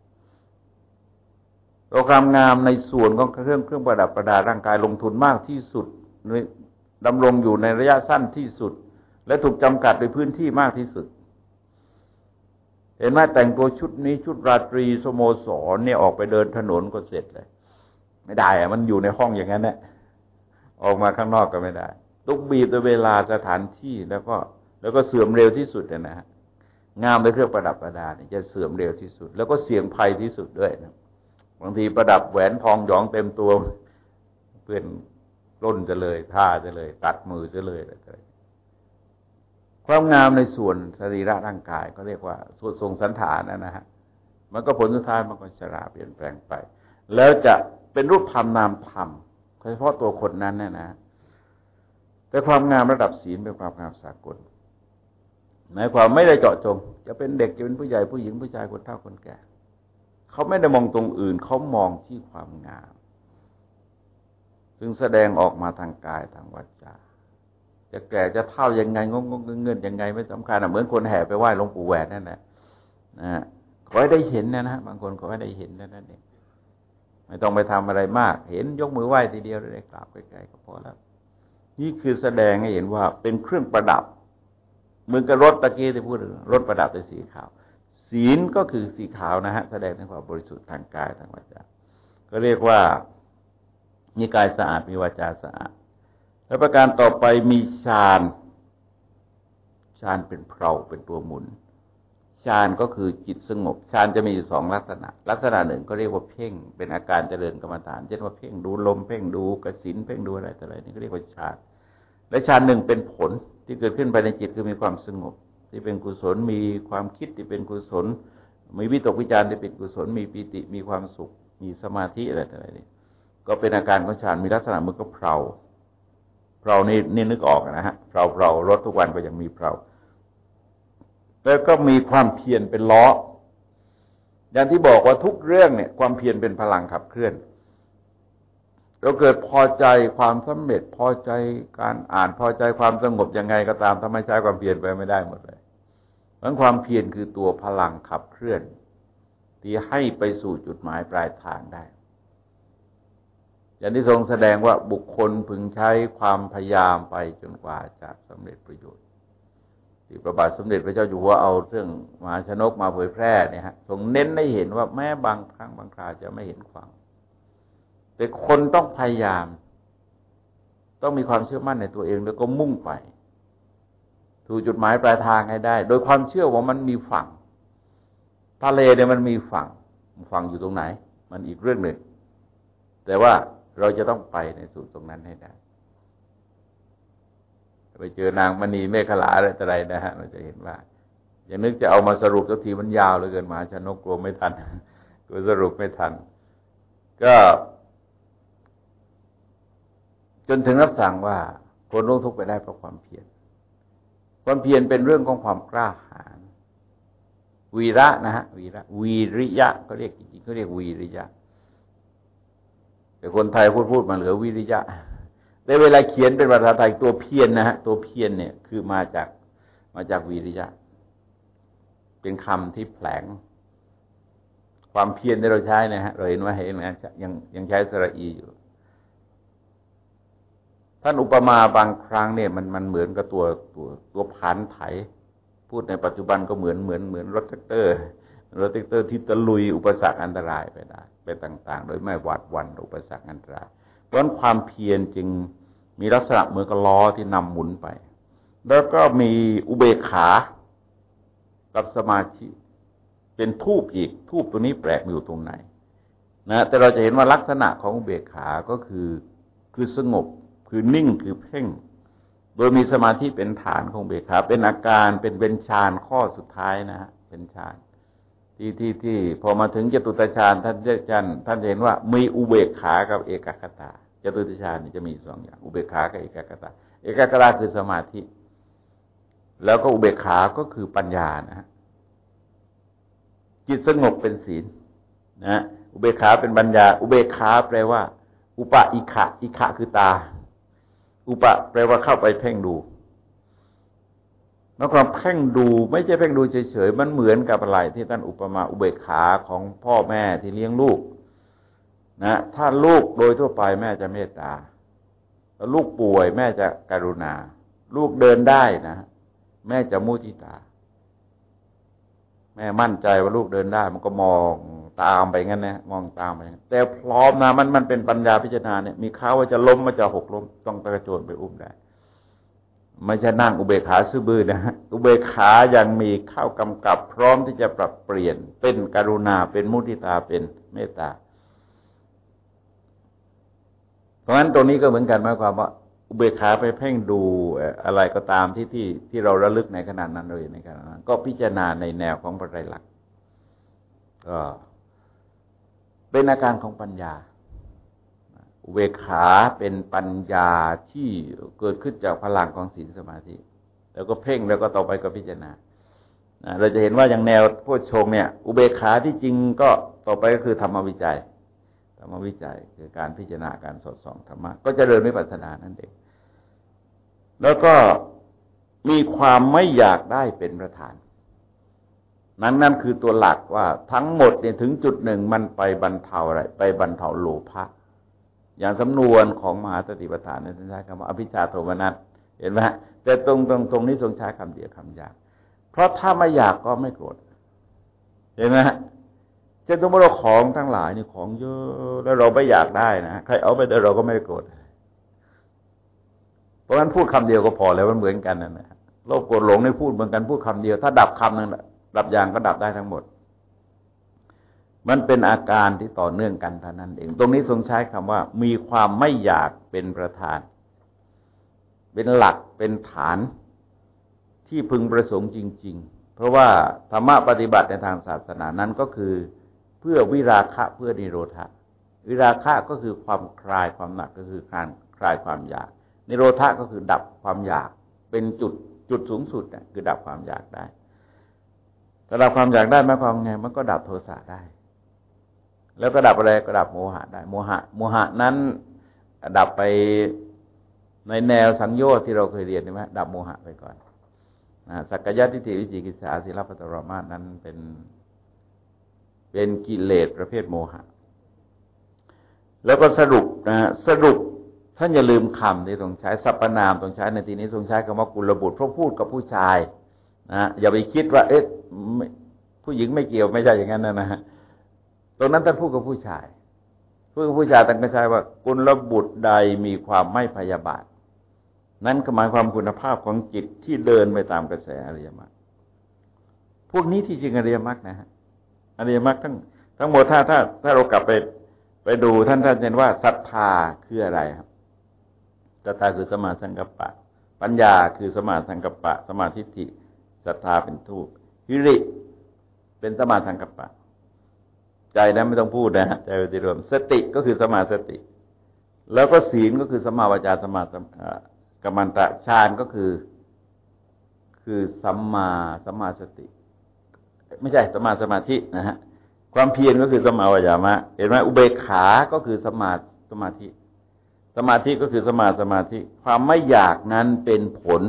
ความงามในส่วนของเครื่องประดับประดาร่างกายลงทุนมากที่สุดดำรงอยู่ในระยะสั้นที่สุดและถูกจำกัดโดยพื้นที่มากที่สุดเห็นไหมแต่งตัวชุดนี้ชุดราตรีสโมสรเนี่ยออกไปเดินถนนก็เสร็จเลยไม่ได้อะมันอยู่ในห้องอย่างนั้นแหละออกมาข้างนอกก็ไม่ได้ต้องบีบตัวเวลาสถานที่แล้วก็เสื่อมเร็วที่สุดนะฮะงามด้วยเครื่องประดับประดาเนี่ยจะเสื่อมเร็วที่สุดแล้วก็เสี่ยงภัยที่สุดด้วยนะบางทีประดับแหวนทองหยองเต็มตัวเพื่อนร่นจะเลยท่าจะเลยตัดมือจะเลยอะไรความงามในส่วนสรีระร่างกายก็เรียกว่าส่วนทรงสันฐานนะฮะมันก็ผลสุดท้ายมันก็ชราเปลี่ยนแปลงไปแล้วจะเป็นรูปธรรมนามธรรมเฉพาะตัวคนนั้นเนี่ยนะแต่ความงามระดับศีลเป็นความงามสากลหมายความไม่ได้เจาะจงจะเป็นเด็กจะเป็นผู้ใหญ่ผู้หญิงผู้ชายคนเฒ่าคนแก่เขาไม่ได้มองตรงอื่นเขามองที่ความงามซึ่งแสดงออกมาทางกายทางวาจาจะแก่จะเฒ่ายังไงงงเงินยังไงไม่สำคัญเหมือนคนแห่ไปไหว้หลวงปู่แหวนนั่นแหละนะขอให้ได้เห็นนะฮะบางคนขอให้ได้เห็นนั่นเองไม่ต้องไปทำอะไรมากเห็นยกมือไหว้ทีเดียวได้กราบใกล้ๆก็พอแล้วนี่คือแสดงให้เห็นว่าเป็นเครื่องประดับเหมือนกับรถตะกี้ที่พูดถึงรถประดับด้วยสีขาวศีลก็คือสีขาวนะฮะแสดงถึงความบริสุทธิ์ทางกายทางวาจาก็เรียกว่ามีกายสะอาดมีวาจาสะอาดและประการต่อไปมีฌานเป็นเพลาเป็นตัวหมุนฌานก็คือจิตสงบฌานจะมีอยู่สองลักษณะหนึ่งก็เรียกว่าเพ่งเป็นอาการเจริญกรรมฐานเช่นว่าเพ่งดูลมเพ่งดูกสิณเพ่งดูอะไรต่ออะไรนี่ก็เรียกว่าฌานและฌานหนึ่งเป็นผลที่เกิดขึ้นภายในจิตคือมีความสงบที่เป็นกุศลมีความคิดที่เป็นกุศลมีวิตกวิจารที่เป็นกุศลมีปิติมีความสุขมีสมาธิอะไรต่ออะไรนี่ก็เป็นอาการของฌานมีลักษณะเหมือนกับเพลานี่นึกออกนะฮะเพลารถทุกวันก็ยังมีเพลาแล้วก็มีความเพียรเป็นล้ออย่างที่บอกว่าทุกเรื่องเนี่ยความเพียรเป็นพลังขับเคลื่อนเราเกิดพอใจความสำเร็จพอใจการอ่านพอใจความสงบยังไงก็ตามถ้าไม่ใช้ความเพียรไปไม่ได้หมดเลยเพราะความเพียรคือตัวพลังขับเคลื่อนที่ให้ไปสู่จุดหมายปลายทางได้อย่างที่ทรงแสดงว่าบุคคลพึงใช้ความพยายามไปจนกว่าจะสำเร็จประโยชน์ที่พระบาทสมเด็จพระเจ้าอยู่หัวเอาเรื่องมหาชนกมาเผยแพร่เนี่ยฮะทรงเน้นให้เห็นว่าแม้บางครั้งบางคราจะไม่เห็นความแต่คนต้องพยายามต้องมีความเชื่อมั่นในตัวเองแล้วก็มุ่งไปถูกจุดหมายปลายทางให้ได้โดยความเชื่อว่ามันมีฝั่งทะเลเนี่ยมันมีฝั่งอยู่ตรงไหนมันอีกเรื่องหนึ่งแต่ว่าเราจะต้องไปในสู่ตรงนั้นให้ได้ไปเจอนางมณีเมขลาอะไรนะฮะเราจะเห็นว่าอย่างนึกจะเอามาสรุปสักทีมันยาวเหลือเกินมหาชนกกลัวไม่ทันกลัวสรุปไม่ทันก็จนถึงรับสั่งว่าคนร่วงทุกข์ไปได้เพราะความเพียรความเพียรเป็นเรื่องของความกล้าหาญวีระนะฮะวีริยะเขาเรียกจริงๆเขาเรียกวีริยะแต่คนไทยพูดมาเหลือวิริยะแต่เวลาเขียนเป็นภาษาไทยตัวเพียรนะฮะตัวเพียรเนี่ยคือมาจากวิริยะเป็นคำที่แผลงความเพียรที่เราใช้นะฮะเราเห็นนะยังใช้สระอีอยู่ท่านอุปมาบางครั้งเนี่ยมันเหมือนกับตัวผานไถพูดในปัจจุบันก็เหมือนรถแท็กเตอร์ที่ตะลุยอุปสรรคอันตรายไปได้ไปต่างๆโดยไม่หวาดหวั่นอุปสรรคอันตรายเพราะความเพียรจึงมีลักษณะเหมือนกับล้อที่นำหมุนไปแล้วก็มีอุเบกขากับสมาธิเป็นทูปอีกทูปตัวนี้แปลกอยู่ตรงไหนนะแต่เราจะเห็นว่าลักษณะของอุเบกขาก็คือสงบคือนิ่งคือเพ่งโดยมีสมาธิเป็นฐานของอุเบกขาเป็นอาการเป็นฌานข้อสุดท้ายนะฮะเป็นฌานที่พอมาถึงจตุตฌานท่านเห็นว่ามีอุเบกขากับเอกคตาจตุตฌานนี่จะมีสองอย่างอุเบกขากับเอกคตาเอกคตาคือสมาธิแล้วก็อุเบกขาก็คือปัญญานะฮะจิตสงบเป็นศีลนะอุเบกขาเป็นปัญญาอุเบกขาแปลว่าอุปะอิขะคือตาอุปะแปลว่าเข้าไปเพ่งดูแล้วความเพ่งดูไม่ใช่เพ่งดูเฉยๆมันเหมือนกับอะไรที่ท่านอุปมาอุเบกขาของพ่อแม่ที่เลี้ยงลูกนะถ้าลูกโดยทั่วไปแม่จะเมตตาแล้วลูกป่วยแม่จะกรุณาลูกเดินได้นะแม่จะมุทิตาแม่มั่นใจว่าลูกเดินได้มันก็มองตามไปงั้นนะมองตามไปแต่พร้อมนะมันเป็นปัญญาพิจารณาเนี่ยมีข่าวว่าจะล้มมันจะหกล้มต้องกระโจนไปอุ้มได้ไม่ใช่นั่งอุเบกขาซื่อบื้อนะฮะอุเบกขายังมีข้าวกำกับพร้อมที่จะปรับเปลี่ยนเป็นกรุณาเป็นมุทิตาเป็นเมตตาเพราะฉะนั้นตรงนี้ก็เหมือนกันหมายความว่าอุเบกขาไปเพ่งดูอะไรก็ตามที่เราระลึกในขณะนั้นเลยในขณะนั้นก็พิจารณาในแนวของพระไตรลักษณ์ก็เป็นอาการของปัญญาอุเบกขาเป็นปัญญาที่เกิดขึ้นจากพลังของศีลสมาธิแล้วก็เพ่งแล้วก็ต่อไปก็พิจารณาเราจะเห็นว่าอย่างแนวโพชฌงค์เนี่ยอุเบกขาที่จริงก็ต่อไปก็คือธรรมวิจัยคือการพิจารณาการสอดส่องธรรมะก็เจริญวิปัสสนานั่นเองแล้วก็มีความไม่อยากได้เป็นประธานนั่นคือตัวหลักว่าทั้งหมดเนี่ยถึงจุดหนึ่งมันไปบรรเทาอะไรไปบรรเทาโลภะอย่างสำนวนของมหาสติปัฏฐานเนี่ยท่านใช้คำว่าอภิชฌาโทมนัสเห็นไหมแต่ตรงนี้ทรงใช้คำเดียวคำยากเพราะถ้าไม่อยากก็ไม่โกรธเห็นไหมเช่นสมมติเราของทั้งหลายนี่ของเยอะแล้วเราไม่อยากได้นะใครเอาไปแต่เราก็ไม่โกรธเพราะฉะนั้นพูดคำเดียวก็พอแล้วมันเหมือนกันนั่นแหละโลภโกรธหลงนี่พูดเหมือนกันพูดคำเดียวถ้าดับคำนึงดับอย่างก็ดับได้ทั้งหมดมันเป็นอาการที่ต่อเนื่องกันเท่านั้นเองตรงนี้ทรงใช้คำว่ามีความไม่อยากเป็นประธานเป็นหลักเป็นฐานที่พึงประสงค์จริงๆเพราะว่าธรรมะปฏิบัติในทางศาสนานั้นก็คือเพื่อวิราคะเพื่อนิโรธะวิราคะก็คือความคลายความหนักก็คือการคลายความอยากนิโรธะก็คือดับความอยากเป็นจุดสูงสุดเนี่ยคือดับความอยากได้ถ้าดับความอยากได้หมายความไงมันก็ดับโทสะได้แล้วก็ดับอะไรก็ดับโมหะได้โมหะนั้นดับไปในแนวสังโยชน์ที่เราเคยเรียนใช่ไหมดับโมหะไปก่อนสักกายทิฏฐิวิจิกิจฉาศีลปตรมาสนั้นเป็นกิเลสประเภทโมหะแล้วก็สรุปท่านอย่าลืมคำที่ต้องใช้สรรพนามต้องใช้ในที่นี้ต้องใช้คำว่ากุลบุตรเพราะพูดกับผู้ชายอย่าไปคิดว่าผู้หญิงไม่เกี่ยวไม่ใช่อย่างนั้นนะฮะตรงนั้นท่านพูดกับผู้ชายท่านก็ใช้ว่ากุลบุตรใดมีความไม่พยาบาทนั้นก็หมายความคุณภาพของจิตที่เดินไปตามกระแสอริยมรรคพวกนี้ที่จริงอริยมรรคนะฮะอริยมรรคทั้งหมดถ้าเรากลับไปไปดูท่านเห็นว่าศรัทธาคืออะไรครับศรัทธาคือสัมมาสังกัปปะปัญญาคือสัมมาสังกัปปะสัมมาทิฏฐิศรัทธาเป็นทูปหิริเป็นสัมมาสังกัปปะใจนั้นไม่ต้องพูดนะฮะใจเป็นรวมสติก็คือสัมมาสติแล้วก็ศีลก็คือสัมมาวาจาสัมมากัมมันตะฌานก็คือสัมมาสติไม่ใช่สัมมาสมาธินะฮะความเพียรก็คือสัมมาวายามะเห็นไหมอุเบกขาก็คือสัมมาสมาธิสมาธิก็คือสัมมาสมาธิความไม่อยากนั้นเป็นผล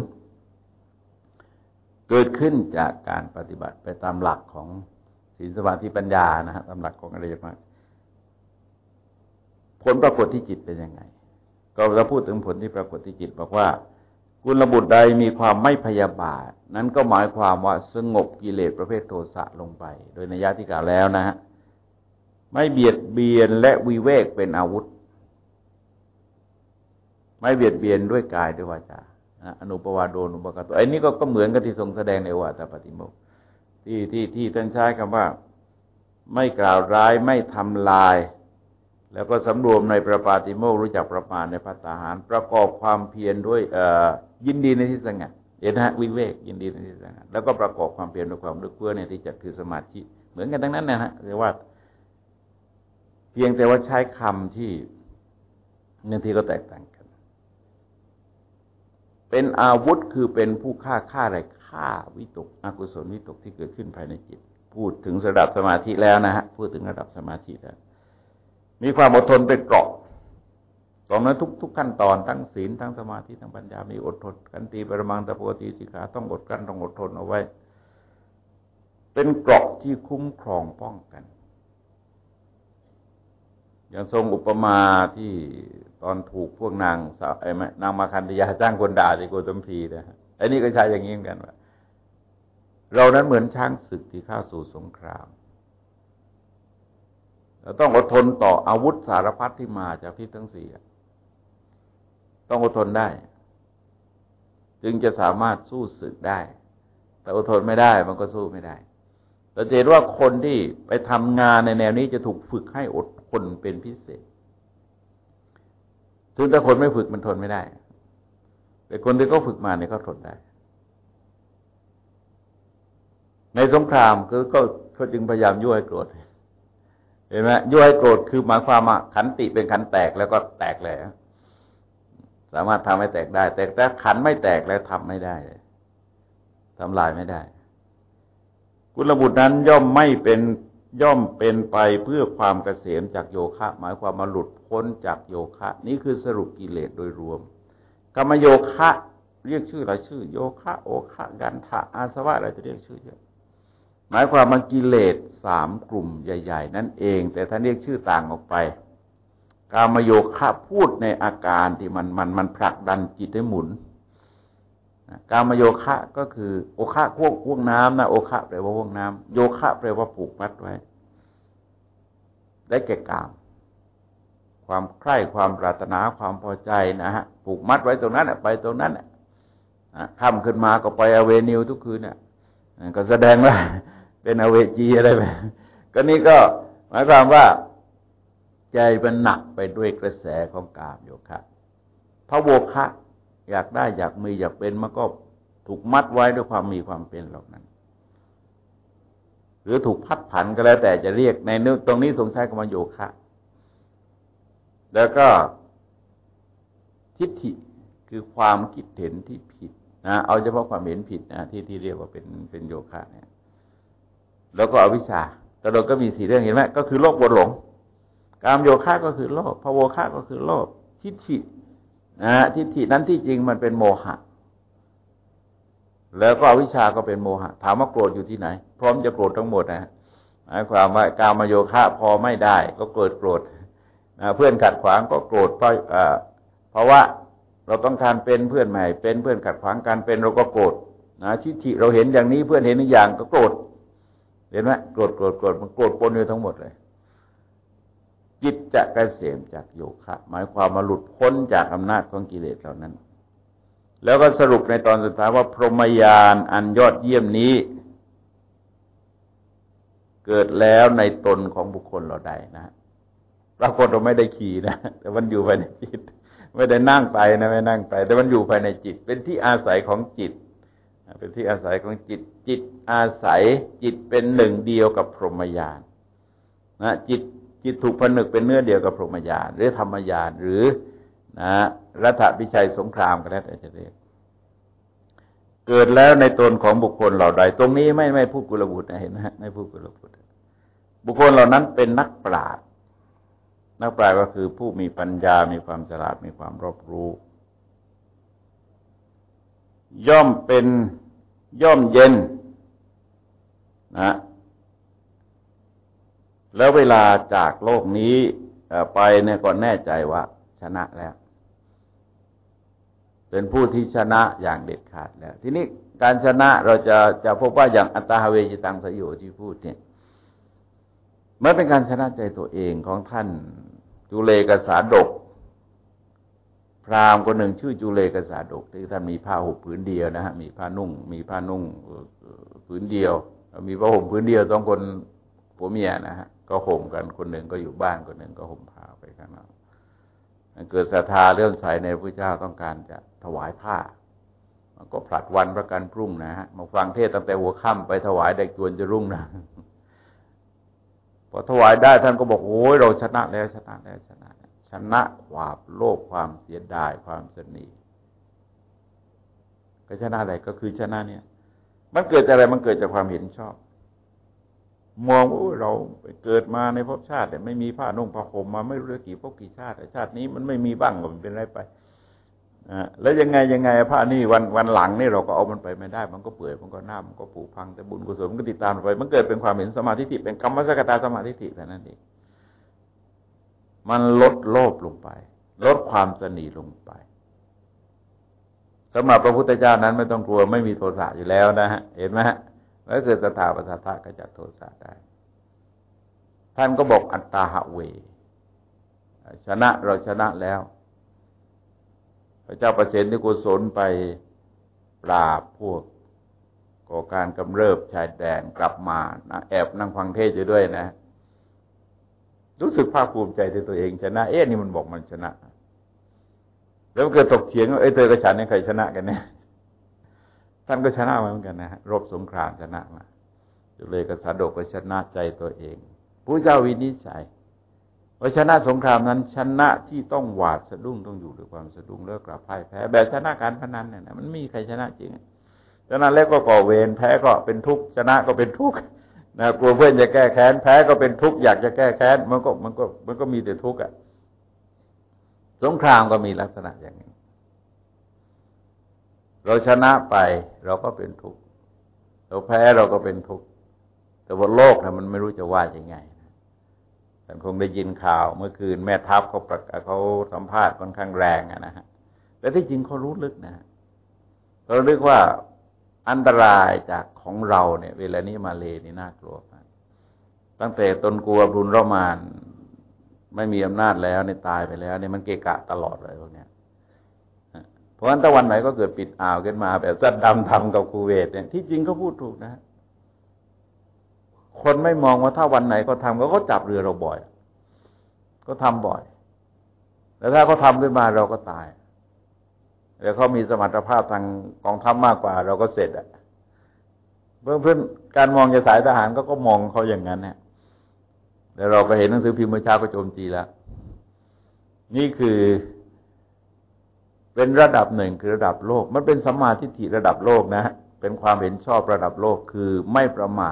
เกิดขึ้นจากการปฏิบัติไปตามหลักของศีลสมาธิปัญญานะฮะตามหลักของอริยมรรคผลปรากฏที่จิตเป็นยังไงก็จะพูดถึงผลที่ปรากฏที่จิตบอกว่ากุลบุตรใดมีความไม่พยาบาทนั้นก็หมายความว่าสงบกิเลสประเภทโทสะลงไปโดยนัยยะที่กล่าวแล้วนะฮะไม่เบียดเบียนและวิเวกเป็นอาวุธไม่เบียดเบียนด้วยกายด้วยวาจาอนุปวาโดนุปกตัวไอ้นี้ก็เหมือนกับที่ทรงแสดงในโอวาทปาติโมกข์ที่ท่านใช้คำว่าไม่กล่าวร้ายไม่ทำลายแล้วก็สำรวมในประปาติโมกข์รู้จักประมาณในภัตตาหารประกอบความเพียรด้วยยินดีในที่สงัดเห็นฮะวิเวกยินดีในที่สงัดแล้วก็ประกอบความเพียรด้วยความลึกเพื่อในที่จัดคือสมาธิเหมือนกันทั้งนั้นนะฮะเรียกว่าเพียงแต่ว่าใช้คำที่บางทีก็แตกต่างกันเป็นอาวุธคือเป็นผู้ฆ่าอะไรฆ่าวิตกอกุศลวิตกที่เกิดขึ้นภายในจิตพูดถึงระดับสมาธิแล้วนะฮะพูดถึงระดับสมาธิแล้วมีความอดทนเป็นเกราะตรงนั้นทุกขั้นตอนทั้งศีลทั้งสมาธิทั้งปัญญามีอดทนกันติปรมังตะโพติสิกขาต้องอดกลั้นต้องอดทนเอาไว้เป็นเกราะที่คุ้มครองป้องกันอย่างทรงอุปมาที่ตอนถูกพวกนางมาคันธยาจ้างคนด่าที่โกตมพีนะฮะไอ้นี่ก็ใช้อย่างนี้เหมือนกันว่าเรานั้นเหมือนช้างศึกที่เข้าสู่สงครามเราต้องอดทนต่ออาวุธสารพัดที่มาจากทิศทั้งสี่ต้องอดทนได้จึงจะสามารถสู้ศึกได้แต่อดทนไม่ได้มันก็สู้ไม่ได้เราเห็นว่าคนที่ไปทำงานในแนวนี้จะถูกฝึกให้อดทนเป็นพิเศษถึงถ้าคนไม่ฝึกมันทนไม่ได้แต่คนที่เขาฝึกมาเนี่ยเขาทนได้ในสงครามเขาจึงพยายามยั่วให้โกรธเห็นไหมยั่วให้โกรธคือหมายความว่าขันติเป็นขันแตกแล้วก็แตกเลยสามารถทำให้แตกได้แต่ถ้าขันไม่แตกแล้วทำไม่ได้ทำลายไม่ได้กุลบุตรนั้นย่อมเป็นไปเพื่อความเกษมจากโยคะหมายความมาหลุดพ้นจากโยคะนี่คือสรุปกิเลสโดยรวมกรรมโยคะเรียกชื่อหลายชื่อโยคะโอคะกันทะอาสวะอะไรจะเรียกชื่อเยอะหมายความว่ากิเลส3กลุ่มใหญ่ๆนั่นเองแต่ท่านเรียกชื่อต่างออกไปกามโยคะพูดในอาการที่มันผลักดันจิตให้หมุนกามโยคะก็คือโอคะห่วงน้ำนะโอคะแปลว่าห่วงน้ำโยคะแปลว่าผูกมัดไว้ได้แก่กามความใคร่ความปรารถนาความพอใจนะฮะผูกมัดไว้ตรงนั้นไปตรงนั้นค่ำขึ้นมาก็ไปอเวนิวทุกคืนเนี่ยก็แสดงว่าเป็นอเวจีอะไรไปก็นี่ก็หมายความว่าใจมันหนักไปด้วยกระแสของกามโยคะพระโวคะอยากได้อยากมีอยากเป็นมันก็ถูกมัดไว้ด้วยความมีความเป็นเหล่านั้นหรือถูกพัดผันก็แล้วแต่จะเรียกในตรงนี้ทรงใช้คำว่าโยคะแล้วก็ทิฏฐิคือความคิดเห็นที่ผิดนะเอาเฉพาะความเห็นผิดนะที่เรียกว่าเป็นโยคะเนี่ยแล้วก็อวิชชาแต่เราก็มี4เรื่องเห็นไหมก็คือโลภโกรธหลงกามโยคะก็คือโลภภโวคะก็คือโลภทิฏฐิทิฏฐินั้นที่จริงมันเป็นโมหะแล้วก็อวิชชาก็เป็นโมหะถามว่าโกรธอยู่ที่ไหนพร้อมจะโกรธทั้งหมดนะหมายความว่ากามโยคะพอไม่ได้ก็เกิดโกรธเพื่อนขัดขวางก็โกรธเพราะว่าเราต้องการเป็นเพื่อนใหม่เป็นเพื่อนขัดขวางการเป็นเราก็โกรธทิฏฐิเราเห็นอย่างนี้เพื่อนเห็นอีกอย่างก็โกรธเห็นไหมโกรธมันโกรธปนอยู่ทั้งหมดเลยจิตจะเกษมจากโยคะหมายความมาหลุดพ้นจากอำนาจของกิเลสเหล่านั้นแล้วก็สรุปในตอนสุดท้ายว่าพรหมญาณอันยอดเยี่ยมนี้เกิดแล้วในตนของบุคคลเราใดนะปรากฏเราไม่ได้ขี่นะแต่มันอยู่ภายในจิตไม่ได้นั่งไปนะไม่นั่งไปแต่มันอยู่ภายในจิตเป็นที่อาศัยของจิตเป็นที่อาศัยของจิตจิตอาศัยจิตเป็นหนึ่งเดียวกับพรหมญาณนะจิตถูกผนึกเป็นเนื้อเดียวกับพรหมญาณหรือธรรมญาณหรือนะรัฐพิชัยสงครามก็แล้วแต่จะเรียกเกิดแล้วในตนของบุคคลเหล่าใดตรงนี้ไม่พูดกุลบุตรนะเห็นไหมไม่พูดกุลบุตรบุคคลเหล่านั้นเป็นนักปราชญ์นักปราชญ์ก็คือผู้มีปัญญามีความฉลาดมีความรอบรู้ย่อมเย็นนะแล้วเวลาจากโลกนี้ไปเนี่ยก็แน่ใจว่าชนะแล้วเป็นผู้ที่ชนะอย่างเด็ดขาดแล้วทีนี้การชนะเราจะพบว่าอย่างอัตตาเวจิตังสยโยที่พูดเนี่ยมันเป็นการชนะใจตัวเองของท่านจุเลกสาดกพราหมณ์คนหนึ่งชื่อจุเลกสาดกที่ท่านมีผ้าห่มผืนเดียวนะฮะมีผ้านุ่งผืนเดียวมีผ้าห่มผืนเดียว2 คนผัวเมียนะฮะก็ห่มกันคนหนึ่งก็อยู่บ้านคนหนึ่งก็ห่มผ้าไปข้างนอกเกิดศรัทธาเลื่อมใสในพระพุทธเจ้าต้องการจะถวายผ้ามันก็ผลัดวันประกันพรุ่งนะฮะมาฟังเทศตั้งแต่หัวค่ำไปถวายได้จวนจะรุ่งนะพอถวายได้ท่านก็บอกโอ้ยเราชนะแล้วชนะความโลภความเสียดายความสนีก็ชนะอะไรก็คือชนะเนี่ยมันเกิดจากอะไรมันเกิดจากความเห็นชอบมองว่าเราเกิดมาในภพชาติแต่ไม่มีผ้านุ่งผ้าห่มมาไม่รู้กี่ภพกี่ชาติชาตินี้มันไม่มีบ้างก็มันเป็นไรไปแล้วยังไงผ้านี่วันหลังนี่เราก็เอามันไปไม่ได้มันก็เปื่อยมันก็เน่ามันก็ผุพังแต่บุญกุศลมันก็ติดตามไปมันเกิดเป็นความเห็นสมาธิทิเป็นกรรมสกตาสมาธิทิแต่นั้นเองมันลดโลภลงไปลดความตนีลงไปสำหรับพระพุทธเจ้านั้นไม่ต้องกลัวไม่มีโทสะอยู่แล้วนะฮะเห็นไหมฮะแล้วเกิดศรัทธาปัสสัทธะก็จัดโทสะได้ท่านก็บอกอัตตาหะเวชนะเราชนะแล้วพระเจ้าประเสนที่กุศลไปปราบพวกก่อการกำเริบชายแดนกลับมานะแอบนั่งฟังเทศอยู่ด้วยนะรู้สึกภาคภูมิใจในตัวเองชนะนี่มันบอกมันชนะแล้วเกิดตกเถียงว่าเธอกับฉันเนี่ยใครชนะกันเนี่ยท่านก็ชนะมาเหมือนกันนะฮะรบสงครามชนะมาจุเลกสาดกก็ชนะใจตัวเองพระเจ้าวินิจฉัยว่าชนะสงครามนั้นชนะที่ต้องหวาดสะดุ้งต้องอยู่ด้วยความสะดุ้งแล้วกลับพ่ายแพ้แบบชนะการพนันเนี่ยนะมันไม่มีใครชนะจริงชนะแล้วก็ก่อเวรแพ้ก็เป็นทุกข์ชนะก็เป็นทุกข์นะกลัวเพื่อนจะแก้แค้นแพ้ก็เป็นทุกข์อยากจะแก้แค้นมันก็มีแต่ทุกข์สงครามก็มีลักษณะอย่างนี้เราชนะไปเราก็เป็นทุกข์เราแพ้เราก็เป็นทุกข์แต่บนโลกนะมันไม่รู้จะว่ายังไงท่านคงได้ยินข่าวเมื่อคืนแม่ทัพเขาสัมภาษณ์ค่อนข้างแรงนะฮะแต่ที่จริงเขารู้ลึกนะเขารู้ลึกว่าอันตรายจากของเราเนี่ยเวลานี้มาเลนี่น่ากลัวมากตั้งแต่ตนกลัวบุญเรามานไม่มีอำนาจแล้วเนี่ยตายไปแล้วเนี่ยมันเกะกะตลอดเลยพวกเนี้ยเพราะฉะนั้นถ้าวันไหนก็เกิดปิดอ่าวขึ้นมาแบบซัดดำทำกับคูเวตเนี่ยที่จริงเขาพูดถูกนะคนไม่มองว่าถ้าวันไหนเขาทำเขาจับเรือเราบ่อยก็ทำบ่อยแล้วถ้าเขาทำขึ้นมาเราก็ตายแล้วเขามีสมรรถภาพทางกองทัพมากกว่าเราก็เสร็จเพื่อนการมองจากสายทหารก็มองเขาอย่างนั้นเนี่ยแล้วเราก็เห็นหนังสือพิมพ์เมื่อเช้าก็โจมตีแล้วนี่คือเป็นระดับหนึ่งคือระดับโลกมันเป็นสัมมาทิฏฐิระดับโลกนะเป็นความเห็นชอบระดับโลกคือไม่ประมาท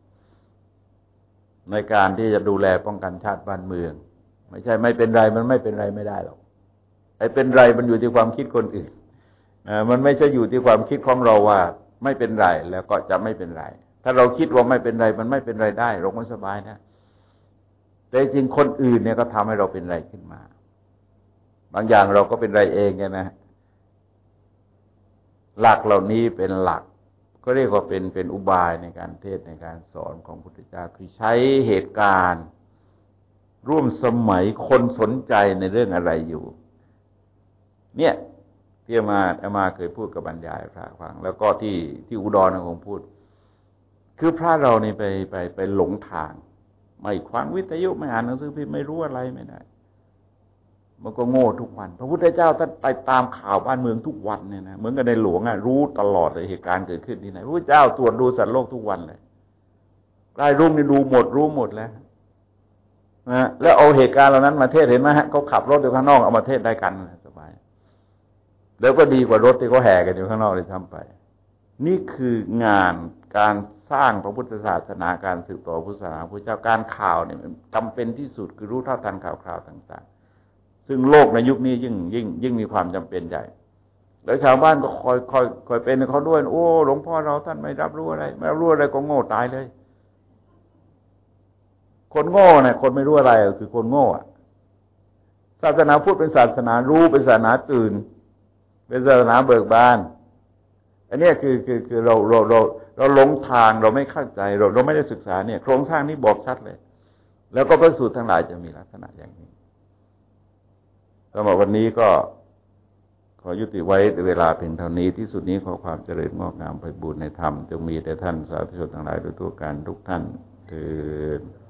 ในการที่จะดูแลป้องกันชาติบ้านเมืองไม่ใช่ไม่เป็นไรมันไม่เป็นไรไม่ได้หรอกไอ้เป็นไรมันอยู่ที่ความคิดคนอื่นมันไม่ใช่อยู่ที่ความคิดของเราว่าไม่เป็นไรแล้วก็จะไม่เป็นไรถ้าเราคิดว่าไม่เป็นไรมันไม่เป็นไรได้เราก็สบายนะแต่จริงคนอื่นเนี่ยก็ทำให้เราเป็นไรขึ้นมาบางอย่างเราก็เป็นไรเองไงนะหลักเหล่านี้เป็นหลักก็เรียกว่าเป็นอุบายในการเทศในการสอนของพระพุทธเจ้าคือใช้เหตุการณ์ร่วมสมัยคนสนใจในเรื่องอะไรอยู่เนี่ยที่อามาเคยพูดกับบรรยายพระฟังแล้วก็ที่อุดรคงพูดคือพระเรานี่ไปหลงทางไม่ฟังวิทยุไม่อ่านหนังสือพิมพ์ไม่รู้อะไรไม่ได้มันก็โง่ทุกวันพระพุทธเจ้าท่านไปตามข่าวบ้านเมืองทุกวันเนี่ยนะเหมือนกับในหลวงรู้ตลอดเลยเหตุการณ์เกิดขึ้นที่ไหนพระพุทธเจ้าตรวจดูสัตว์โลกทุกวันเลยใกล้รุ่งนี่ดูหมดรู้หมดแล้วนะแล้วเอาเหตุการณ์เหล่านั้นมาเทศเห็นไหมฮะเขาขับรถอยู่ข้างนอกเอามาเทศได้กันสบายแล้วก็ดีกว่ารถที่เขาแห่กันอยู่ข้างนอกเลยทำไปนี่คืองานการสร้างพระพุทธศาสนาการสืบต่อพุทธศาสนาพระเจ้าการข่าวเนี่ยจำเป็นที่สุดคือรู้เท่าทันข่าวคราวต่างๆซึ่งโลกในยุคนี้ยิ่งมีความจำเป็นใหญ่แล้วชาวบ้านก็คอยเป็นเขาด้วยโอ้หลวงพ่อเราท่านไม่รับรู้อะไรไม่รับรู้อะไรก็โง่ตายเลยคนโง่เนี่ยคนไม่รู้อะไรคือคนโง่ศาสนาพุทธเป็นศาสนารู้เป็นศาสนาตื่นเป็นศาสนาเบิกบานอันนี้คือเราหลงทางเราไม่เข้าใจเราไม่ได้ศึกษาเนี่ยโครงสร้างนี้บอกชัดเลยแล้วก็พระสูตรทั้งหลายจะมีลักษณะอย่างนี้สำหรับวันนี้ก็ขอยุติไว้เวลาเพียงเท่านี้ที่สุดนี้ขอความเจริญงอกงามไพบูลย์ในธรรมจงมีแด่ท่านสาธุชนทั้งหลายโดยทั่วกันทุกท่านเถิด